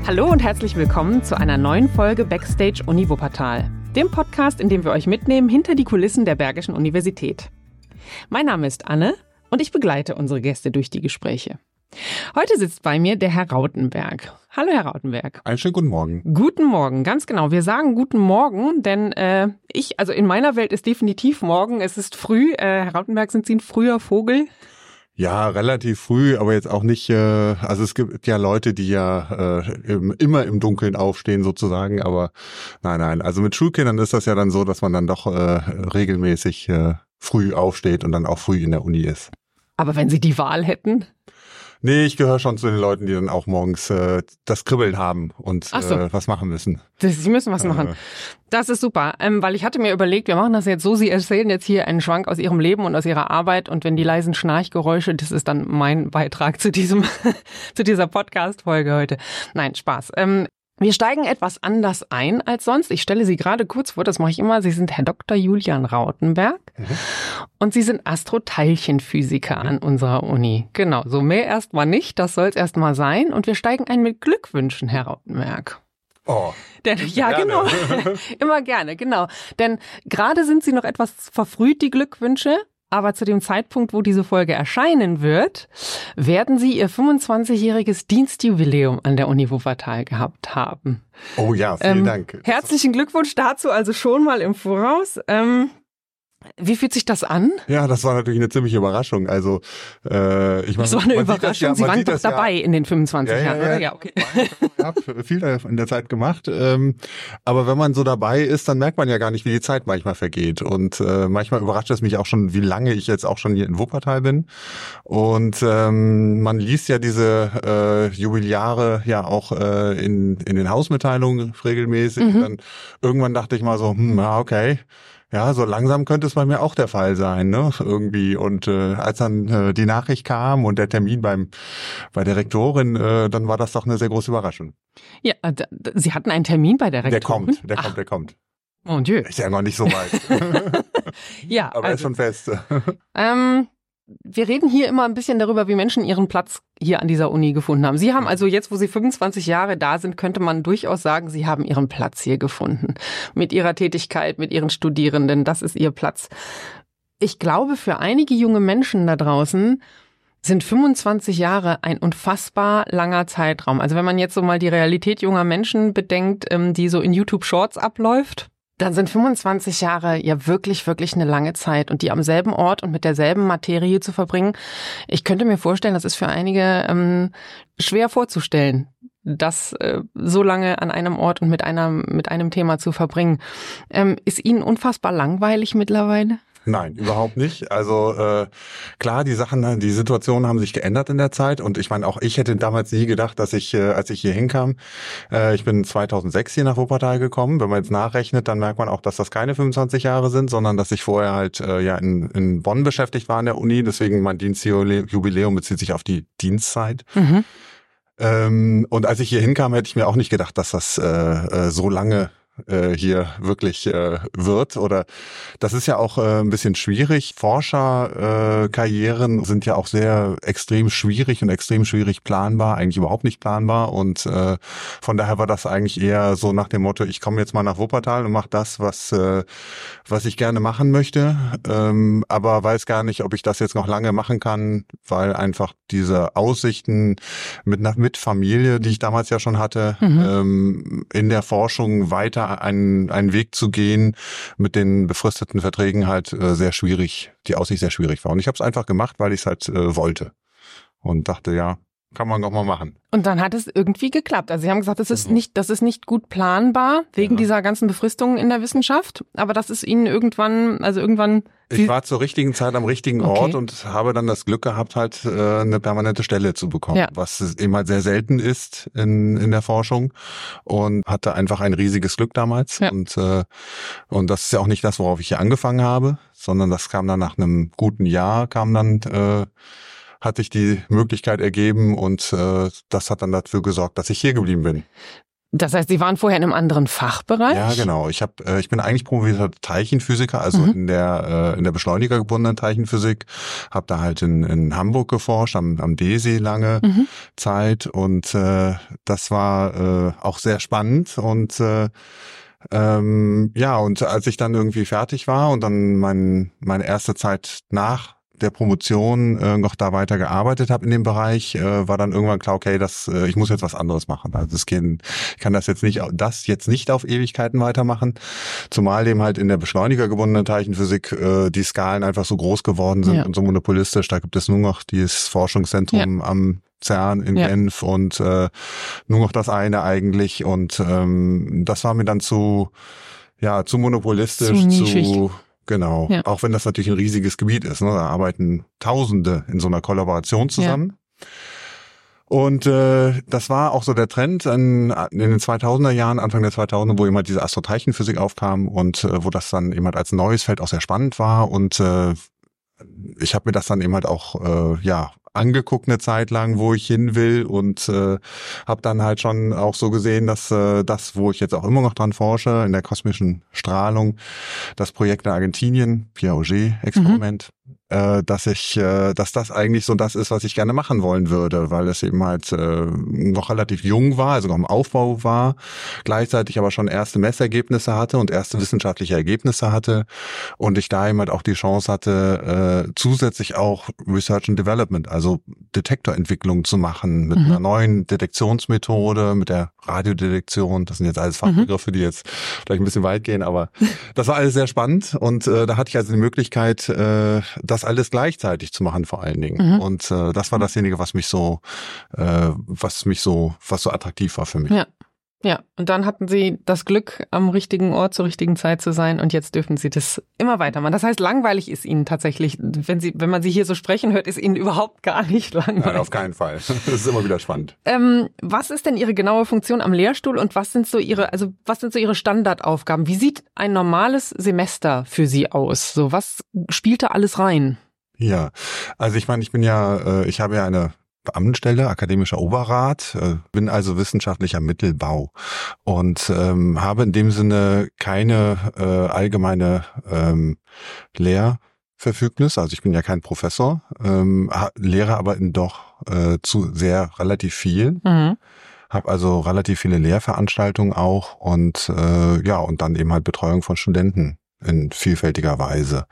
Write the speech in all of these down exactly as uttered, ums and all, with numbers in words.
Hallo und herzlich willkommen zu einer neuen Folge Backstage Uni Wuppertal, dem Podcast, in dem wir euch mitnehmen hinter die Kulissen der Bergischen Universität. Mein Name ist Anne und ich begleite unsere Gäste durch die Gespräche. Heute sitzt bei mir der Herr Rautenberg. Hallo Herr Rautenberg. Einen schönen guten Morgen. Guten Morgen, ganz genau. Wir sagen guten Morgen, denn äh, ich, also in meiner Welt ist definitiv morgen, es ist früh. Äh, Herr Rautenberg, sind Sie ein früher Vogel? Ja, relativ früh, aber jetzt auch nicht, äh, also es gibt ja Leute, die ja äh, im, immer im Dunkeln aufstehen sozusagen, aber nein, nein, also mit Schulkindern ist das ja dann so, dass man dann doch äh, regelmäßig äh, früh aufsteht und dann auch früh in der Uni ist. Aber wenn Sie die Wahl hätten? Nee, ich gehöre schon zu den Leuten, die dann auch morgens äh, das Kribbeln haben und Ach so. äh, was machen müssen. Das, Sie müssen was machen. Äh. Das ist super, ähm, weil ich hatte mir überlegt, wir machen das jetzt so, Sie erzählen jetzt hier einen Schwank aus Ihrem Leben und aus Ihrer Arbeit und wenn die leisen Schnarchgeräusche, das ist dann mein Beitrag zu diesem zu dieser Podcast-Folge heute. Nein, Spaß. Ähm, Wir steigen etwas anders ein als sonst. Ich stelle Sie gerade kurz vor, das mache ich immer. Sie sind Herr Doktor Julian Rautenberg mhm. und Sie sind Astroteilchenphysiker mhm. an unserer Uni. Genau, so mehr erstmal nicht, das soll es erstmal sein. Und wir steigen ein mit Glückwünschen, Herr Rautenberg. Oh, Denn, ja, gerne. genau. Immer gerne, genau. Denn gerade sind Sie noch etwas verfrüht, die Glückwünsche. Aber zu dem Zeitpunkt, wo diese Folge erscheinen wird, werden Sie Ihr fünfundzwanzigjähriges Dienstjubiläum an der Uni Wuppertal gehabt haben. Oh ja, vielen ähm, Dank. Herzlichen Glückwunsch dazu, also schon mal im Voraus. Ähm, wie fühlt sich das an? Ja, das war natürlich eine ziemliche Überraschung. Also, äh, ich meine, das war eine man Überraschung. Sieht das ja, Sie waren doch dabei ja, in den fünfundzwanzig ja, Jahren, ja, oder? Ja, ja, okay. Ich habe viel in der Zeit gemacht. Ähm, aber wenn man so dabei ist, dann merkt man ja gar nicht, wie die Zeit manchmal vergeht. Und äh, manchmal überrascht es mich auch schon, wie lange ich jetzt auch schon hier in Wuppertal bin. Und ähm, man liest ja diese äh, Jubiliare ja auch äh, in in den Hausmitteilungen regelmäßig. Mhm. Dann irgendwann dachte ich mal so, hm, ja, okay. Ja, so langsam könnte es bei mir auch der Fall sein, ne, irgendwie. Und äh, als dann äh, die Nachricht kam und der Termin beim bei der Rektorin, äh, dann war das doch eine sehr große Überraschung. Ja, d- d- Sie hatten einen Termin bei der Rektorin? Der kommt, der Ach. kommt, der kommt. Mon Dieu. Ist ja noch nicht so weit. Ja, aber also, ist schon fest. Ähm, wir reden hier immer ein bisschen darüber, wie Menschen ihren Platz hier an dieser Uni gefunden haben. Sie haben also jetzt, wo Sie fünfundzwanzig Jahre da sind, könnte man durchaus sagen, Sie haben Ihren Platz hier gefunden. Mit Ihrer Tätigkeit, mit Ihren Studierenden, das ist Ihr Platz. Ich glaube, für einige junge Menschen da draußen sind fünfundzwanzig Jahre ein unfassbar langer Zeitraum. Also wenn man jetzt so mal die Realität junger Menschen bedenkt, die so in YouTube Shorts abläuft, dann sind fünfundzwanzig Jahre ja wirklich, wirklich eine lange Zeit und die am selben Ort und mit derselben Materie zu verbringen. Ich könnte mir vorstellen, das ist für einige ähm, schwer vorzustellen, das äh, so lange an einem Ort und mit einer mit einem Thema zu verbringen. Ähm, ist Ihnen unfassbar langweilig mittlerweile? Nein, überhaupt nicht. Also äh, klar, die Sachen, die Situationen haben sich geändert in der Zeit und ich meine, auch ich hätte damals nie gedacht, dass ich, äh, als ich hier hinkam, äh, ich bin zweitausendsechs hier nach Wuppertal gekommen. Wenn man jetzt nachrechnet, dann merkt man auch, dass das keine fünfundzwanzig Jahre sind, sondern dass ich vorher halt äh, ja in, in Bonn beschäftigt war an der Uni. Deswegen mein Dienstjubiläum bezieht sich auf die Dienstzeit. Mhm. Ähm, und als ich hier hinkam, hätte ich mir auch nicht gedacht, dass das äh, äh, so lange hier wirklich äh, wird oder das ist ja auch äh, ein bisschen schwierig. Forscherkarrieren äh, sind ja auch sehr extrem schwierig und extrem schwierig planbar, eigentlich überhaupt nicht planbar und äh, von daher war das eigentlich eher so nach dem Motto, ich komme jetzt mal nach Wuppertal und mache das, was äh, was ich gerne machen möchte, ähm, aber weiß gar nicht, ob ich das jetzt noch lange machen kann, weil einfach diese Aussichten mit mit Familie, die ich damals ja schon hatte, mhm. ähm, in der Forschung weiter einen, einen Weg zu gehen mit den befristeten Verträgen halt äh, sehr schwierig, die Aussicht sehr schwierig war. Und ich habe es einfach gemacht, weil ich es halt äh, wollte und dachte, ja, kann man doch mal machen. Und dann hat es irgendwie geklappt. Also Sie haben gesagt, das ist nicht, das ist nicht gut planbar wegen ja. dieser ganzen Befristungen in der Wissenschaft. Aber das ist Ihnen irgendwann, also irgendwann. Ich war zur richtigen Zeit am richtigen okay. Ort und habe dann das Glück gehabt, halt äh, eine permanente Stelle zu bekommen, ja. was eben halt sehr selten ist in in der Forschung und hatte einfach ein riesiges Glück damals. Ja. Und äh, und das ist ja auch nicht das, worauf ich hier angefangen habe, sondern das kam dann nach einem guten Jahr, kam dann äh, hat sich die Möglichkeit ergeben und äh, das hat dann dafür gesorgt, dass ich hier geblieben bin. Das heißt, Sie waren vorher in einem anderen Fachbereich? Ja, genau. Ich habe, äh, ich bin eigentlich promovierter Teilchenphysiker, also mhm. in der äh, in der beschleunigergebundenen Teilchenphysik. Habe da halt in, in Hamburg geforscht, am, am D See lange mhm. Zeit, und äh, das war äh, auch sehr spannend. Und äh, ähm, ja, und als ich dann irgendwie fertig war und dann mein meine erste Zeit nach der Promotion äh, noch da weiter gearbeitet habe in dem Bereich, äh, war dann irgendwann klar, okay, das, äh, ich muss jetzt was anderes machen. Also es gehen, ich kann das jetzt nicht, das jetzt nicht auf Ewigkeiten weitermachen, zumal dem halt in der beschleunigergebundenen Teilchenphysik äh, die Skalen einfach so groß geworden sind ja. und so monopolistisch. Da gibt es nur noch dieses Forschungszentrum ja. am CERN in ja. Genf und äh, nur noch das eine eigentlich. Und ähm, das war mir dann zu, ja, zu monopolistisch, zu, zu Genau, ja. auch wenn das natürlich ein riesiges Gebiet ist. Ne? Da arbeiten Tausende in so einer Kollaboration zusammen. Ja. Und äh, das war auch so der Trend in, in den zweitausender Jahren, Anfang der zweitausender, wo eben halt diese Astroteilchenphysik aufkam und äh, wo das dann eben halt als neues Feld auch sehr spannend war. Und äh, ich habe mir das dann eben halt auch äh, ja angeguckt eine Zeit lang, wo ich hin will, und äh, habe dann halt schon auch so gesehen, dass äh, das, wo ich jetzt auch immer noch dran forsche, in der kosmischen Strahlung, das Projekt in Argentinien, Pierre Auger-Experiment, mhm. äh, dass ich, äh, dass das eigentlich so das ist, was ich gerne machen wollen würde, weil es eben halt äh, noch relativ jung war, also noch im Aufbau war, gleichzeitig aber schon erste Messergebnisse hatte und erste wissenschaftliche Ergebnisse hatte, und ich da eben halt auch die Chance hatte, äh, zusätzlich auch Research and Development, also Detektorentwicklung zu machen mit mhm. einer neuen Detektionsmethode, mit der Radiodetektion. Das sind jetzt alles Fachbegriffe, die jetzt vielleicht ein bisschen weit gehen, aber das war alles sehr spannend, und äh, da hatte ich also die Möglichkeit, äh, das alles gleichzeitig zu machen vor allen Dingen. Mhm. Und äh, das war dasjenige, was mich so, äh, was mich so, was so attraktiv war für mich. Ja. Ja, und dann hatten Sie das Glück, am richtigen Ort zur richtigen Zeit zu sein, und jetzt dürfen Sie das immer weitermachen. Das heißt, langweilig ist Ihnen tatsächlich, wenn Sie, wenn man Sie hier so sprechen hört, ist Ihnen überhaupt gar nicht langweilig. Nein, auf keinen Fall. Das ist immer wieder spannend. Ähm, was ist denn Ihre genaue Funktion am Lehrstuhl, und was sind so Ihre, also was sind so Ihre Standardaufgaben? Wie sieht ein normales Semester für Sie aus? So, was spielt da alles rein? Ja, also ich meine, ich bin ja, äh, ich habe ja eine Beamtenstelle, akademischer Oberrat, äh, bin also wissenschaftlicher Mittelbau und ähm, habe in dem Sinne keine äh, allgemeine ähm, Lehrverfügnis. Also ich bin ja kein Professor, ähm, lehre aber in doch äh, zu sehr relativ viel. Mhm. Habe also relativ viele Lehrveranstaltungen auch, und äh, ja, und dann eben halt Betreuung von Studenten in vielfältiger Weise.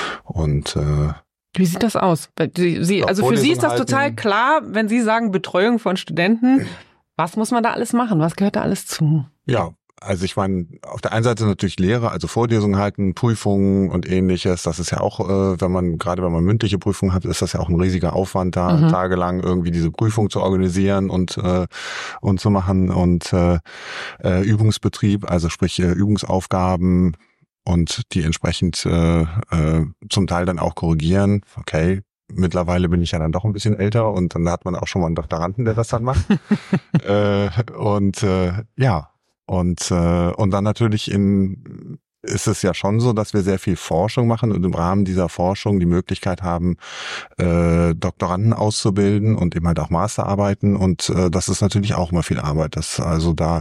Und äh, wie sieht das aus? Sie, Sie, also für Sie ist das total klar, wenn Sie sagen Betreuung von Studenten. Was muss man da alles machen? Was gehört da alles zu? Ja, also ich meine, auf der einen Seite natürlich Lehre, also Vorlesungen halten, Prüfungen und ähnliches. Das ist ja auch, äh, wenn man, gerade wenn man mündliche Prüfungen hat, ist das ja auch ein riesiger Aufwand, da mhm. tagelang irgendwie diese Prüfung zu organisieren und äh, und zu machen, und äh, äh, Übungsbetrieb, also sprich äh, Übungsaufgaben, und die entsprechend äh, äh, zum Teil dann auch korrigieren. Okay, mittlerweile bin ich ja dann doch ein bisschen älter, und dann hat man auch schon mal einen Doktoranden, der das dann macht. äh, und äh, ja, und äh, und dann natürlich in ist es ja schon so, dass wir sehr viel Forschung machen und im Rahmen dieser Forschung die Möglichkeit haben, äh, Doktoranden auszubilden und eben halt auch Masterarbeiten, und äh, das ist natürlich auch immer viel Arbeit. Das ist also da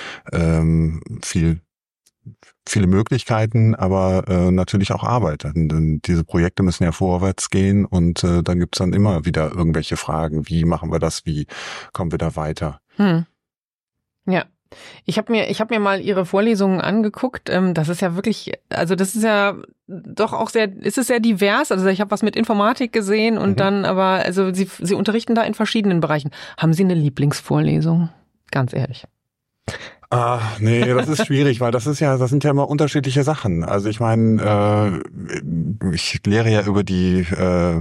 ähm, viel viele Möglichkeiten, aber äh, natürlich auch Arbeit. Denn diese Projekte müssen ja vorwärts gehen, und äh, dann gibt's dann immer wieder irgendwelche Fragen. Wie machen wir das? Wie kommen wir da weiter? Hm. Ja. Ich habe mir, ich habe mir mal Ihre Vorlesungen angeguckt. Das ist ja wirklich, also das ist ja doch auch sehr, ist es sehr divers. Also ich habe was mit Informatik gesehen, und mhm. dann aber, also Sie, Sie unterrichten da in verschiedenen Bereichen. Haben Sie eine Lieblingsvorlesung? Ganz ehrlich. Ah, nee, das ist schwierig, weil das ist ja, das sind ja immer unterschiedliche Sachen. Also ich meine, äh, ich lehre ja über die äh,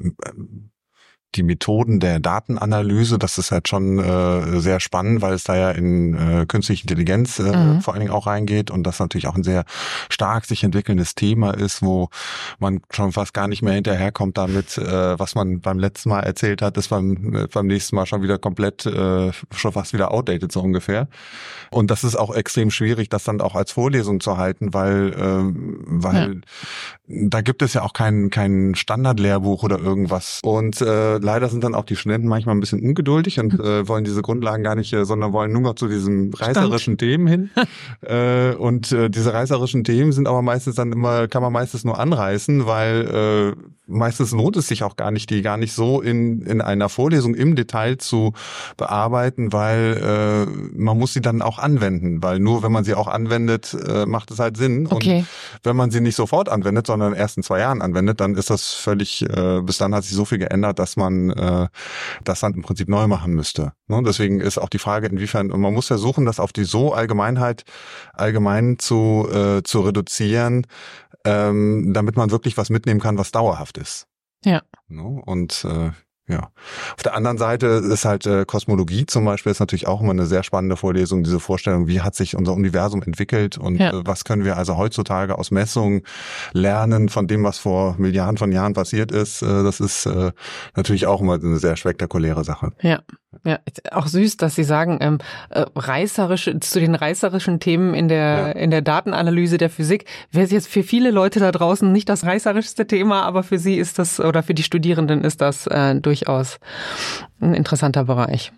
die Methoden der Datenanalyse. Das ist halt schon äh, sehr spannend, weil es da ja in äh, künstliche Intelligenz äh, mhm. vor allen Dingen auch reingeht, und das natürlich auch ein sehr stark sich entwickelndes Thema ist, wo man schon fast gar nicht mehr hinterherkommt damit, äh, was man beim letzten Mal erzählt hat, ist beim, äh, beim nächsten Mal schon wieder komplett, äh, schon fast wieder outdated so ungefähr. Und das ist auch extrem schwierig, das dann auch als Vorlesung zu halten, weil, äh, weil da gibt es ja auch kein kein Standardlehrbuch oder irgendwas. Und äh, leider sind dann auch die Studenten manchmal ein bisschen ungeduldig und äh, wollen diese Grundlagen gar nicht, äh, sondern wollen nur noch zu diesen reißerischen Stand. Themen hin. äh, und äh, diese reißerischen Themen sind aber meistens dann immer, kann man meistens nur anreißen, weil äh, meistens lohnt es sich auch gar nicht, die gar nicht so in in einer Vorlesung im Detail zu bearbeiten, weil äh, man muss sie dann auch anwenden, weil nur wenn man sie auch anwendet, äh, macht es halt Sinn. Okay. Und wenn man sie nicht sofort anwendet, sondern erst in zwei Jahren anwendet, dann ist das völlig, äh, bis dann hat sich so viel geändert, dass man äh, das dann im Prinzip neu machen müsste. Ne? Deswegen ist auch die Frage, inwiefern, man muss versuchen, das auf die so Allgemeinheit allgemein zu äh, zu reduzieren, ähm, damit man wirklich was mitnehmen kann, was dauerhaft ist. Ja. Ne? Und äh, ja. Auf der anderen Seite ist halt äh, Kosmologie zum Beispiel ist natürlich auch immer eine sehr spannende Vorlesung, diese Vorstellung, wie hat sich unser Universum entwickelt und ja. äh, was können wir also heutzutage aus Messungen lernen von dem, was vor Milliarden von Jahren passiert ist. Äh, das ist äh, natürlich auch immer eine sehr spektakuläre Sache. Ja. Ja, auch süß, dass Sie sagen, ähm, äh, reißerische, zu den reißerischen Themen in der ja. in der Datenanalyse der Physik wäre es jetzt für viele Leute da draußen nicht das reißerischste Thema, aber für Sie ist das, oder für die Studierenden ist das äh, durchaus ein interessanter Bereich.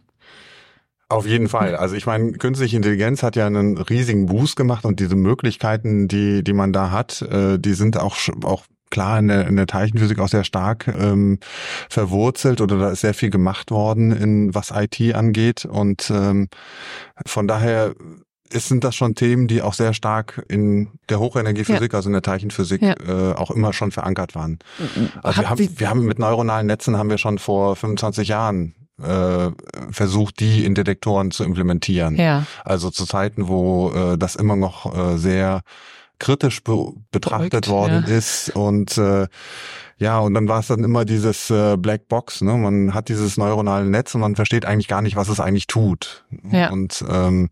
Auf jeden Fall. Also ich meine, künstliche Intelligenz hat ja einen riesigen Boost gemacht und diese Möglichkeiten, die die man da hat, äh, die sind auch auch klar in der, in der Teilchenphysik auch sehr stark ähm, verwurzelt oder da ist sehr viel gemacht worden, in was I T angeht und ähm, von daher ist, sind das schon Themen, die auch sehr stark in der Hochenergiephysik, ja. also in der Teilchenphysik, ja. äh, auch immer schon verankert waren. Also wir haben, wir haben mit neuronalen Netzen haben wir schon vor fünfundzwanzig Jahren äh, versucht, die in Detektoren zu implementieren. Ja. Also zu Zeiten, wo äh, das immer noch äh, sehr kritisch be- betrachtet Beruhigt, worden ja. ist und äh, ja, und dann war es dann immer dieses äh, Black Box, ne? Man hat dieses neuronale Netz und man versteht eigentlich gar nicht, was es eigentlich tut. Ja. Und ähm,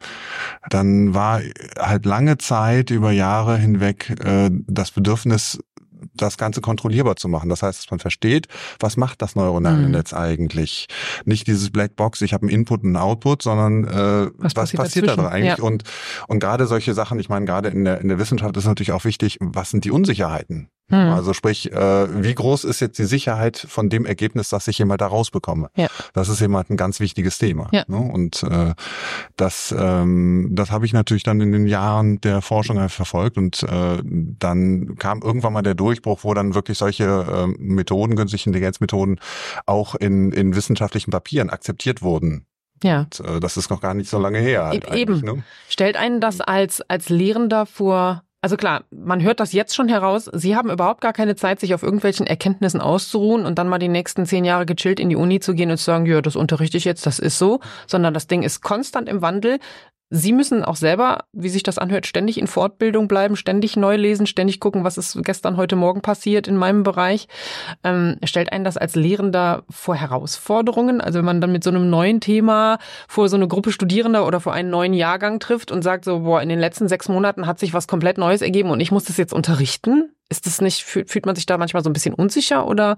dann war halt lange Zeit über Jahre hinweg äh, das Bedürfnis, das Ganze kontrollierbar zu machen. Das heißt, dass man versteht, was macht das neuronale mhm. Netz eigentlich? Nicht dieses Blackbox, ich habe einen Input und einen Output, sondern äh, was, was passiert, passiert da drin eigentlich? Ja. Und und gerade solche Sachen, ich meine, gerade in der in der Wissenschaft ist natürlich auch wichtig, was sind die Unsicherheiten? Mhm. Also sprich, äh, wie groß ist jetzt die Sicherheit von dem Ergebnis, das ich immer da rausbekomme? Ja. Das ist immer ein ganz wichtiges Thema. Ja. Ne? Und äh, das ähm, das habe ich natürlich dann in den Jahren der Forschung halt verfolgt und äh, dann kam irgendwann mal der Durchbruch, wo dann wirklich solche äh, Methoden, künstliche Intelligenzmethoden auch in in wissenschaftlichen Papieren akzeptiert wurden. Ja. Und, äh, das ist noch gar nicht so lange her. Halt Eben. Ne? Stellt einen das als als Lehrender vor. Also klar, man hört das jetzt schon heraus. Sie haben überhaupt gar keine Zeit, sich auf irgendwelchen Erkenntnissen auszuruhen und dann mal die nächsten zehn Jahre gechillt in die Uni zu gehen und zu sagen, ja, das unterrichte ich jetzt, das ist so. Sondern das Ding ist konstant im Wandel. Sie müssen auch selber, wie sich das anhört, ständig in Fortbildung bleiben, ständig neu lesen, ständig gucken, was ist gestern, heute Morgen passiert in meinem Bereich. Ähm, stellt einen das als Lehrender vor Herausforderungen? Also wenn man dann mit so einem neuen Thema vor so eine Gruppe Studierender oder vor einen neuen Jahrgang trifft und sagt so, boah, in den letzten sechs Monaten hat sich was komplett Neues ergeben und ich muss das jetzt unterrichten? Ist das nicht, fühlt man sich da manchmal so ein bisschen unsicher oder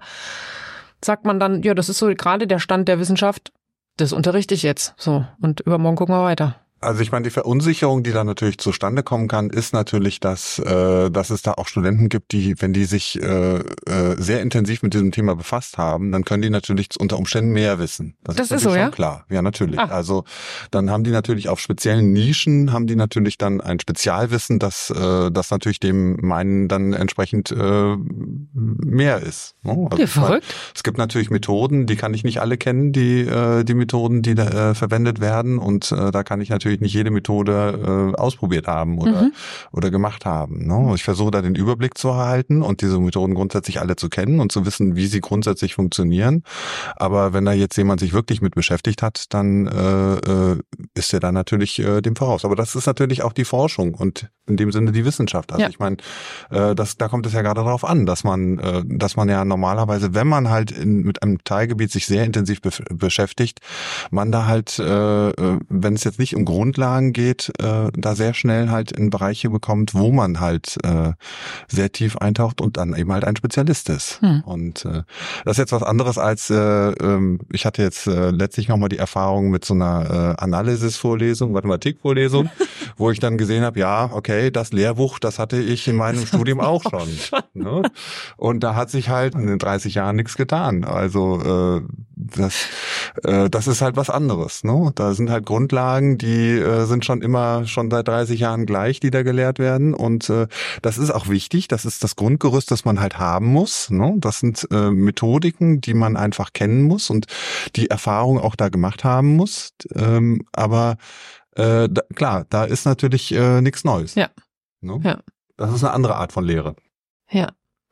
sagt man dann, ja, das ist so gerade der Stand der Wissenschaft, das unterrichte ich jetzt, so, und übermorgen gucken wir weiter? Also ich meine, die Verunsicherung, die da natürlich zustande kommen kann, ist natürlich, dass äh, dass es da auch Studenten gibt, die, wenn die sich äh, äh, sehr intensiv mit diesem Thema befasst haben, dann können die natürlich unter Umständen mehr wissen. Das, das ist, ist so, schon ja? Klar, ja natürlich. Ah. Also dann haben die natürlich auf speziellen Nischen, haben die natürlich dann ein Spezialwissen, das äh, das natürlich dem meinen dann entsprechend äh, mehr ist. Ne? Also ja, verrückt. Meine, es gibt natürlich Methoden, die kann ich nicht alle kennen, die äh, die Methoden, die da äh, verwendet werden und äh, da kann ich natürlich nicht jede Methode äh, ausprobiert haben oder mhm. oder gemacht haben. Ne? Ich versuche da den Überblick zu erhalten und diese Methoden grundsätzlich alle zu kennen und zu wissen, wie sie grundsätzlich funktionieren. Aber wenn da jetzt jemand sich wirklich mit beschäftigt hat, dann äh, äh, ist er da natürlich äh, dem voraus. Aber das ist natürlich auch die Forschung und in dem Sinne die Wissenschaft. Also ja. ich meine, äh, das da kommt es ja gerade darauf an, dass man äh, dass man ja normalerweise, wenn man halt in, mit einem Teilgebiet sich sehr intensiv be- beschäftigt, man da halt, äh, wenn es jetzt nicht um Grund Grundlagen geht, äh, da sehr schnell halt in Bereiche bekommt, wo man halt äh, sehr tief eintaucht und dann eben halt ein Spezialist ist. Hm. Und äh, das ist jetzt was anderes als, äh, ähm, ich hatte jetzt äh, letztlich nochmal die Erfahrung mit so einer äh, Analysis-Vorlesung, Mathematik-Vorlesung, wo ich dann gesehen habe, ja, okay, das Lehrbuch, das hatte ich in meinem Studium auch schon. Ne? Und da hat sich halt in den dreißig Jahren nichts getan. Also äh, das, äh, das ist halt was anderes. Ne? Da sind halt Grundlagen, die äh, sind schon immer, schon seit dreißig Jahren gleich, die da gelehrt werden. Und äh, das ist auch wichtig. Das ist das Grundgerüst, das man halt haben muss. Ne? Das sind äh, Methodiken, die man einfach kennen muss und die Erfahrung auch da gemacht haben muss. Ähm, aber äh, da, klar, da ist natürlich äh, nichts Neues. Ja. Ne? Ja. Das ist eine andere Art von Lehre. Ja.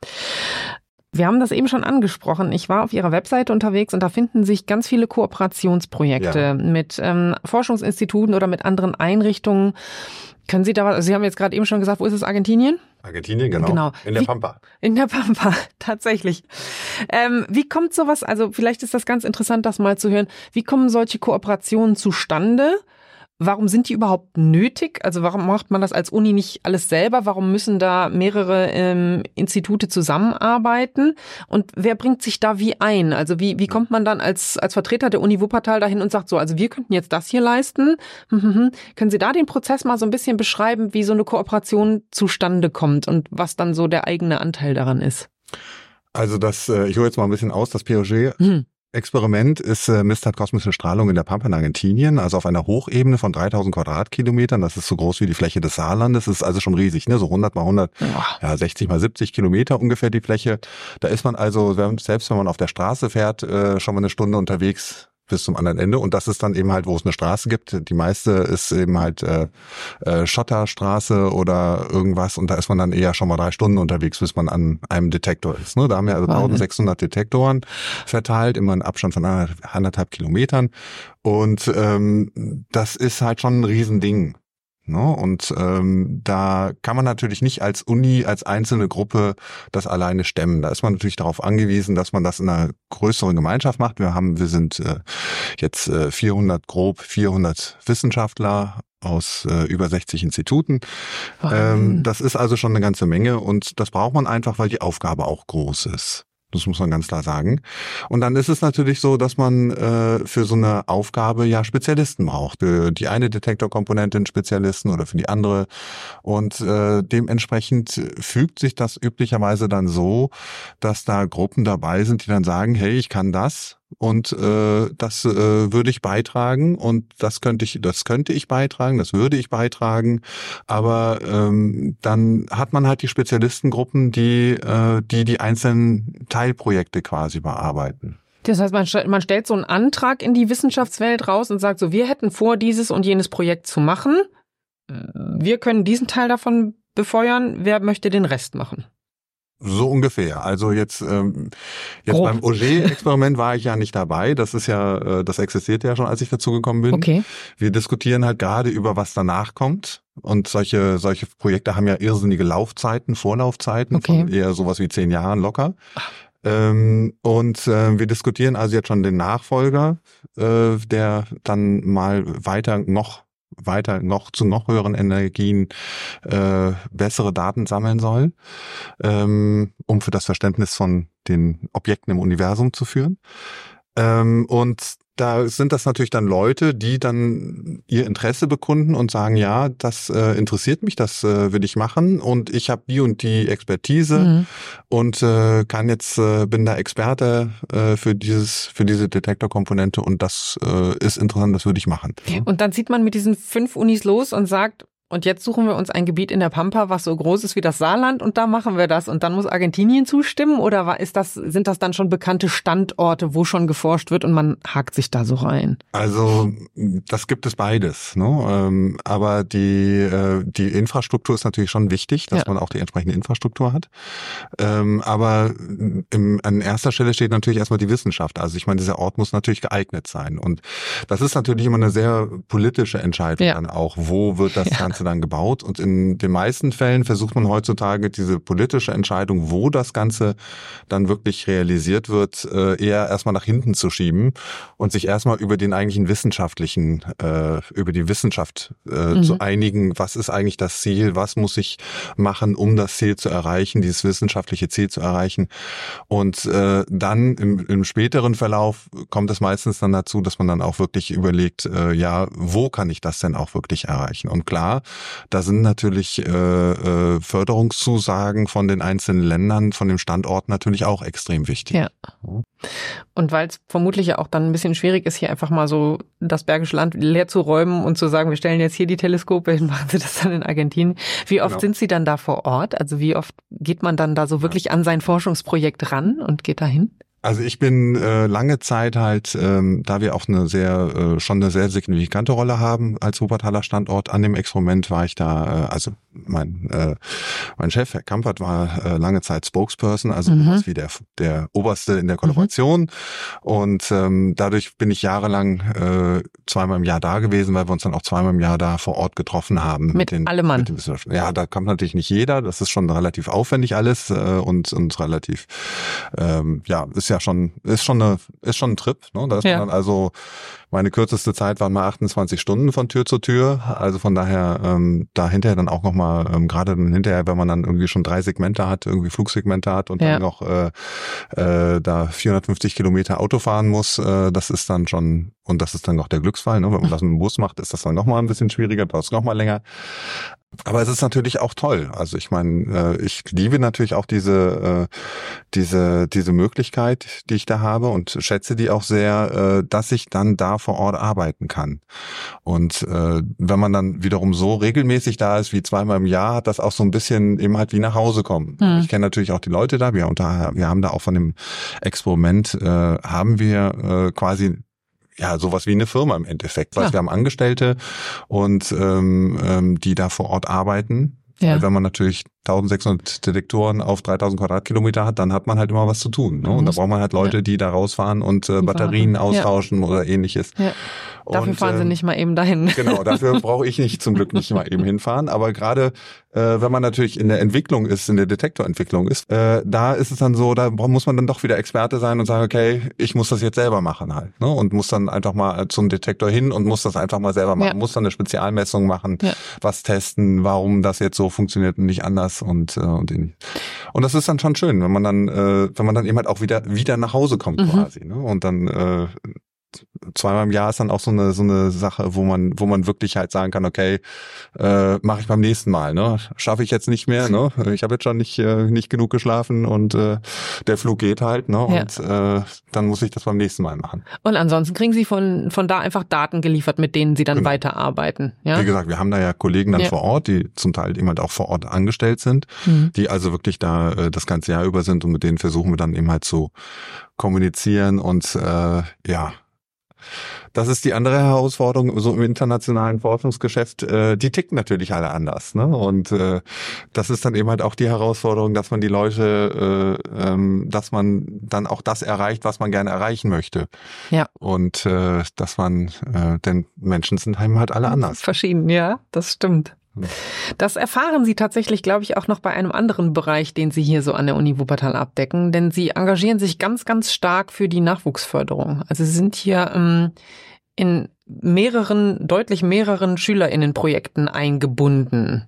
Wir haben das eben schon angesprochen. Ich war auf Ihrer Webseite unterwegs und da finden sich ganz viele Kooperationsprojekte ja. mit ähm, Forschungsinstituten oder mit anderen Einrichtungen. Können Sie da, also Sie haben jetzt gerade eben schon gesagt, wo ist es, Argentinien? Argentinien, genau. genau. In der wie, Pampa. In der Pampa, tatsächlich. Ähm, wie kommt sowas, also vielleicht ist das ganz interessant, das mal zu hören. Wie kommen solche Kooperationen zustande? Warum sind die überhaupt nötig? Also warum macht man das als Uni nicht alles selber? Warum müssen da mehrere ähm, Institute zusammenarbeiten? Und wer bringt sich da wie ein? Also wie wie kommt man dann als als Vertreter der Uni Wuppertal dahin und sagt so, also wir könnten jetzt das hier leisten? Mhm. Können Sie da den Prozess mal so ein bisschen beschreiben, wie so eine Kooperation zustande kommt und was dann so der eigene Anteil daran ist? Also das, ich hole jetzt mal ein bisschen aus, das P O G mhm. Experiment ist äh, misst hat kosmische Strahlung in der Pampa in Argentinien, also auf einer Hochebene von dreitausend Quadratkilometern. Das ist so groß wie die Fläche des Saarlandes. Das ist also schon riesig, ne? So hundert mal hundert, ja, sechzig mal siebzig Kilometer ungefähr die Fläche. Da ist man also, selbst wenn man auf der Straße fährt, äh, schon mal eine Stunde unterwegs bis zum anderen Ende. Und das ist dann eben halt, wo es eine Straße gibt. Die meiste ist eben halt äh, äh, Schotterstraße oder irgendwas. Und da ist man dann eher schon mal drei Stunden unterwegs, bis man an einem Detektor ist. Ne? Da haben wir also eintausendsechshundert Detektoren verteilt, immer einen Abstand von anderthalb, anderthalb Kilometern. Und ähm, das ist halt schon ein Riesending. No, und ähm, da kann man natürlich nicht als Uni, als einzelne Gruppe das alleine stemmen. Da ist man natürlich darauf angewiesen, dass man das in einer größeren Gemeinschaft macht. Wir haben, wir sind äh, jetzt äh, vierhundert, grob vierhundert Wissenschaftler aus äh, über sechzig Instituten. Ähm, das ist also schon eine ganze Menge und das braucht man einfach, weil die Aufgabe auch groß ist. Das muss man ganz klar sagen. Und dann ist es natürlich so, dass man äh, für so eine Aufgabe ja Spezialisten braucht. Für die eine Detektorkomponente einen Spezialisten oder für die andere. Und äh, dementsprechend fügt sich das üblicherweise dann so, dass da Gruppen dabei sind, die dann sagen, hey, ich kann das. Und äh, das äh, würde ich beitragen und das könnte ich, das könnte ich beitragen, das würde ich beitragen. Aber ähm, dann hat man halt die Spezialistengruppen, die äh, die die einzelnen Teilprojekte quasi bearbeiten. Das heißt, man, man stellt so einen Antrag in die Wissenschaftswelt raus und sagt so, wir hätten vor, dieses und jenes Projekt zu machen. Wir können diesen Teil davon befeuern. Wer möchte den Rest machen? So ungefähr. Also jetzt ähm, jetzt Grob. Beim Auger-Experiment war ich ja nicht dabei. Das ist ja, äh, das existiert ja schon, als ich dazugekommen bin. Okay. Wir diskutieren halt gerade über, was danach kommt. Und solche solche Projekte haben ja irrsinnige Laufzeiten, Vorlaufzeiten okay. von eher sowas wie zehn Jahren locker. Ähm, und äh, wir diskutieren also jetzt schon den Nachfolger, äh, der dann mal weiter noch weiter noch zu noch höheren Energien äh, bessere Daten sammeln soll, ähm, um für das Verständnis von den Objekten im Universum zu führen. Ähm, und da sind das natürlich dann Leute, die dann ihr Interesse bekunden und sagen, ja, das äh, interessiert mich, das äh, will ich machen und ich habe die und die Expertise mhm. und äh, kann jetzt äh, bin da Experte äh, für dieses für diese Detektorkomponente und das äh, ist interessant, das würde ich machen. Und dann zieht man mit diesen fünf Unis los und sagt, und jetzt suchen wir uns ein Gebiet in der Pampa, was so groß ist wie das Saarland und da machen wir das. Und dann muss Argentinien zustimmen oder ist das, sind das dann schon bekannte Standorte, wo schon geforscht wird und man hakt sich da so rein? Also das gibt es beides, ne? Aber die, die Infrastruktur ist natürlich schon wichtig, dass ja. man auch die entsprechende Infrastruktur hat. Aber im, an erster Stelle steht natürlich erstmal die Wissenschaft. Also ich meine, dieser Ort muss natürlich geeignet sein. Und das ist natürlich immer eine sehr politische Entscheidung ja. dann auch. Wo wird das Ganze Ganze dann gebaut. Und in den meisten Fällen versucht man heutzutage diese politische Entscheidung, wo das Ganze dann wirklich realisiert wird, eher erstmal nach hinten zu schieben und sich erstmal über den eigentlichen wissenschaftlichen, über die Wissenschaft mhm. zu einigen. Was ist eigentlich das Ziel? Was muss ich machen, um das Ziel zu erreichen, dieses wissenschaftliche Ziel zu erreichen? Und dann im, im späteren Verlauf kommt es meistens dann dazu, dass man dann auch wirklich überlegt, ja, wo kann ich das denn auch wirklich erreichen? Und klar, da sind natürlich äh, äh, Förderungszusagen von den einzelnen Ländern, von dem Standort natürlich auch extrem wichtig. Ja. Und weil es vermutlich ja auch dann ein bisschen schwierig ist, hier einfach mal so das Bergische Land leer zu räumen und zu sagen, wir stellen jetzt hier die Teleskope hin, machen Sie das dann in Argentinien. Wie oft genau. sind Sie dann da vor Ort? Also wie oft geht man dann da so wirklich an sein Forschungsprojekt ran und geht dahin? Also ich bin äh, lange Zeit halt, ähm, da wir auch eine sehr, äh, schon eine sehr signifikante Rolle haben als Wuppertaler Standort, an dem Experiment war ich da, äh, also mein äh, mein Chef, Herr Kampert, war äh, lange Zeit Spokesperson, also mhm. was wie der der Oberste in der Kollaboration mhm. und ähm, dadurch bin ich jahrelang äh, zweimal im Jahr da gewesen, weil wir uns dann auch zweimal im Jahr da vor Ort getroffen haben. Mit, mit den allem Mann. Ja, da kommt natürlich nicht jeder, das ist schon relativ aufwendig alles äh, und und relativ, ähm, ja, ist ja schon, ist schon eine, ist schon ein Trip, ne? Da ist ja. man dann also, meine kürzeste Zeit waren mal achtundzwanzig Stunden von Tür zu Tür, also von daher, ähm, da hinterher dann auch nochmal, ähm, gerade dann hinterher, wenn man dann irgendwie schon drei Segmente hat, irgendwie Flugsegmente hat und ja. dann noch, äh, äh, da vierhundertfünfzig Kilometer Auto fahren muss, äh, das ist dann schon, und das ist dann noch der Glücksfall, ne? Wenn man das mit dem Bus macht, ist das dann nochmal ein bisschen schwieriger, dauert es nochmal länger. Aber es ist natürlich auch toll. Also ich meine, ich liebe natürlich auch diese diese diese Möglichkeit, die ich da habe und schätze die auch sehr, dass ich dann da vor Ort arbeiten kann. Und wenn man dann wiederum so regelmäßig da ist wie zweimal im Jahr, hat das auch so ein bisschen eben halt wie nach Hause kommen. Hm. Ich kenne natürlich auch die Leute da. Wir unter, wir haben da auch von dem Experiment haben wir quasi ja, sowas wie eine Firma im Endeffekt. Weil ja. wir haben Angestellte und ähm, ähm, die da vor Ort arbeiten. Ja. Weil wenn man natürlich eintausendsechshundert Detektoren auf dreitausend Quadratkilometer hat, dann hat man halt immer was zu tun. Ne? Und da braucht man halt Leute, ja. die da rausfahren und äh, Batterien austauschen ja. oder ähnliches. Ja. Dafür und, fahren Sie nicht mal eben dahin. Genau, dafür brauche ich nicht zum Glück nicht mal eben hinfahren. Aber gerade äh, wenn man natürlich in der Entwicklung ist, in der Detektorentwicklung ist, äh, da ist es dann so, da muss man dann doch wieder Experte sein und sagen, okay, ich muss das jetzt selber machen halt. Ne? Und muss dann einfach mal zum Detektor hin und muss das einfach mal selber machen. Ja. Muss dann eine Spezialmessung machen, ja. was testen, warum das jetzt so funktioniert und nicht anders. Und, äh, und, und das ist dann schon schön, wenn man dann, äh, wenn man dann eben halt auch wieder wieder nach Hause kommt mhm. quasi. Ne? Und dann äh, zweimal im Jahr ist dann auch so eine so eine Sache, wo man wo man wirklich halt sagen kann, okay, äh, mache ich beim nächsten Mal, ne? Schaffe ich jetzt nicht mehr, ne? Ich habe jetzt schon nicht äh, nicht genug geschlafen und äh, der Flug geht halt, ne? Ja. Und äh, dann muss ich das beim nächsten Mal machen. Und ansonsten kriegen Sie von von da einfach Daten geliefert, mit denen Sie dann genau. weiterarbeiten, ja? Wie gesagt, wir haben da ja Kollegen dann ja. vor Ort, die zum Teil eben halt auch vor Ort angestellt sind, mhm. die also wirklich da äh, das ganze Jahr über sind und mit denen versuchen wir dann eben halt zu kommunizieren und äh, ja. Das ist die andere Herausforderung, so im internationalen Forschungsgeschäft, äh, die ticken natürlich alle anders, ne? Und äh, das ist dann eben halt auch die Herausforderung, dass man die Leute, äh, ähm, dass man dann auch das erreicht, was man gerne erreichen möchte. Ja. Und äh, dass man, äh, denn Menschen sind eben halt alle anders. Verschieden, ja, das stimmt. Das erfahren Sie tatsächlich, glaube ich, auch noch bei einem anderen Bereich, den Sie hier so an der Uni Wuppertal abdecken, denn Sie engagieren sich ganz, ganz stark für die Nachwuchsförderung. Also Sie sind hier ähm, in mehreren, deutlich mehreren SchülerInnenprojekten eingebunden.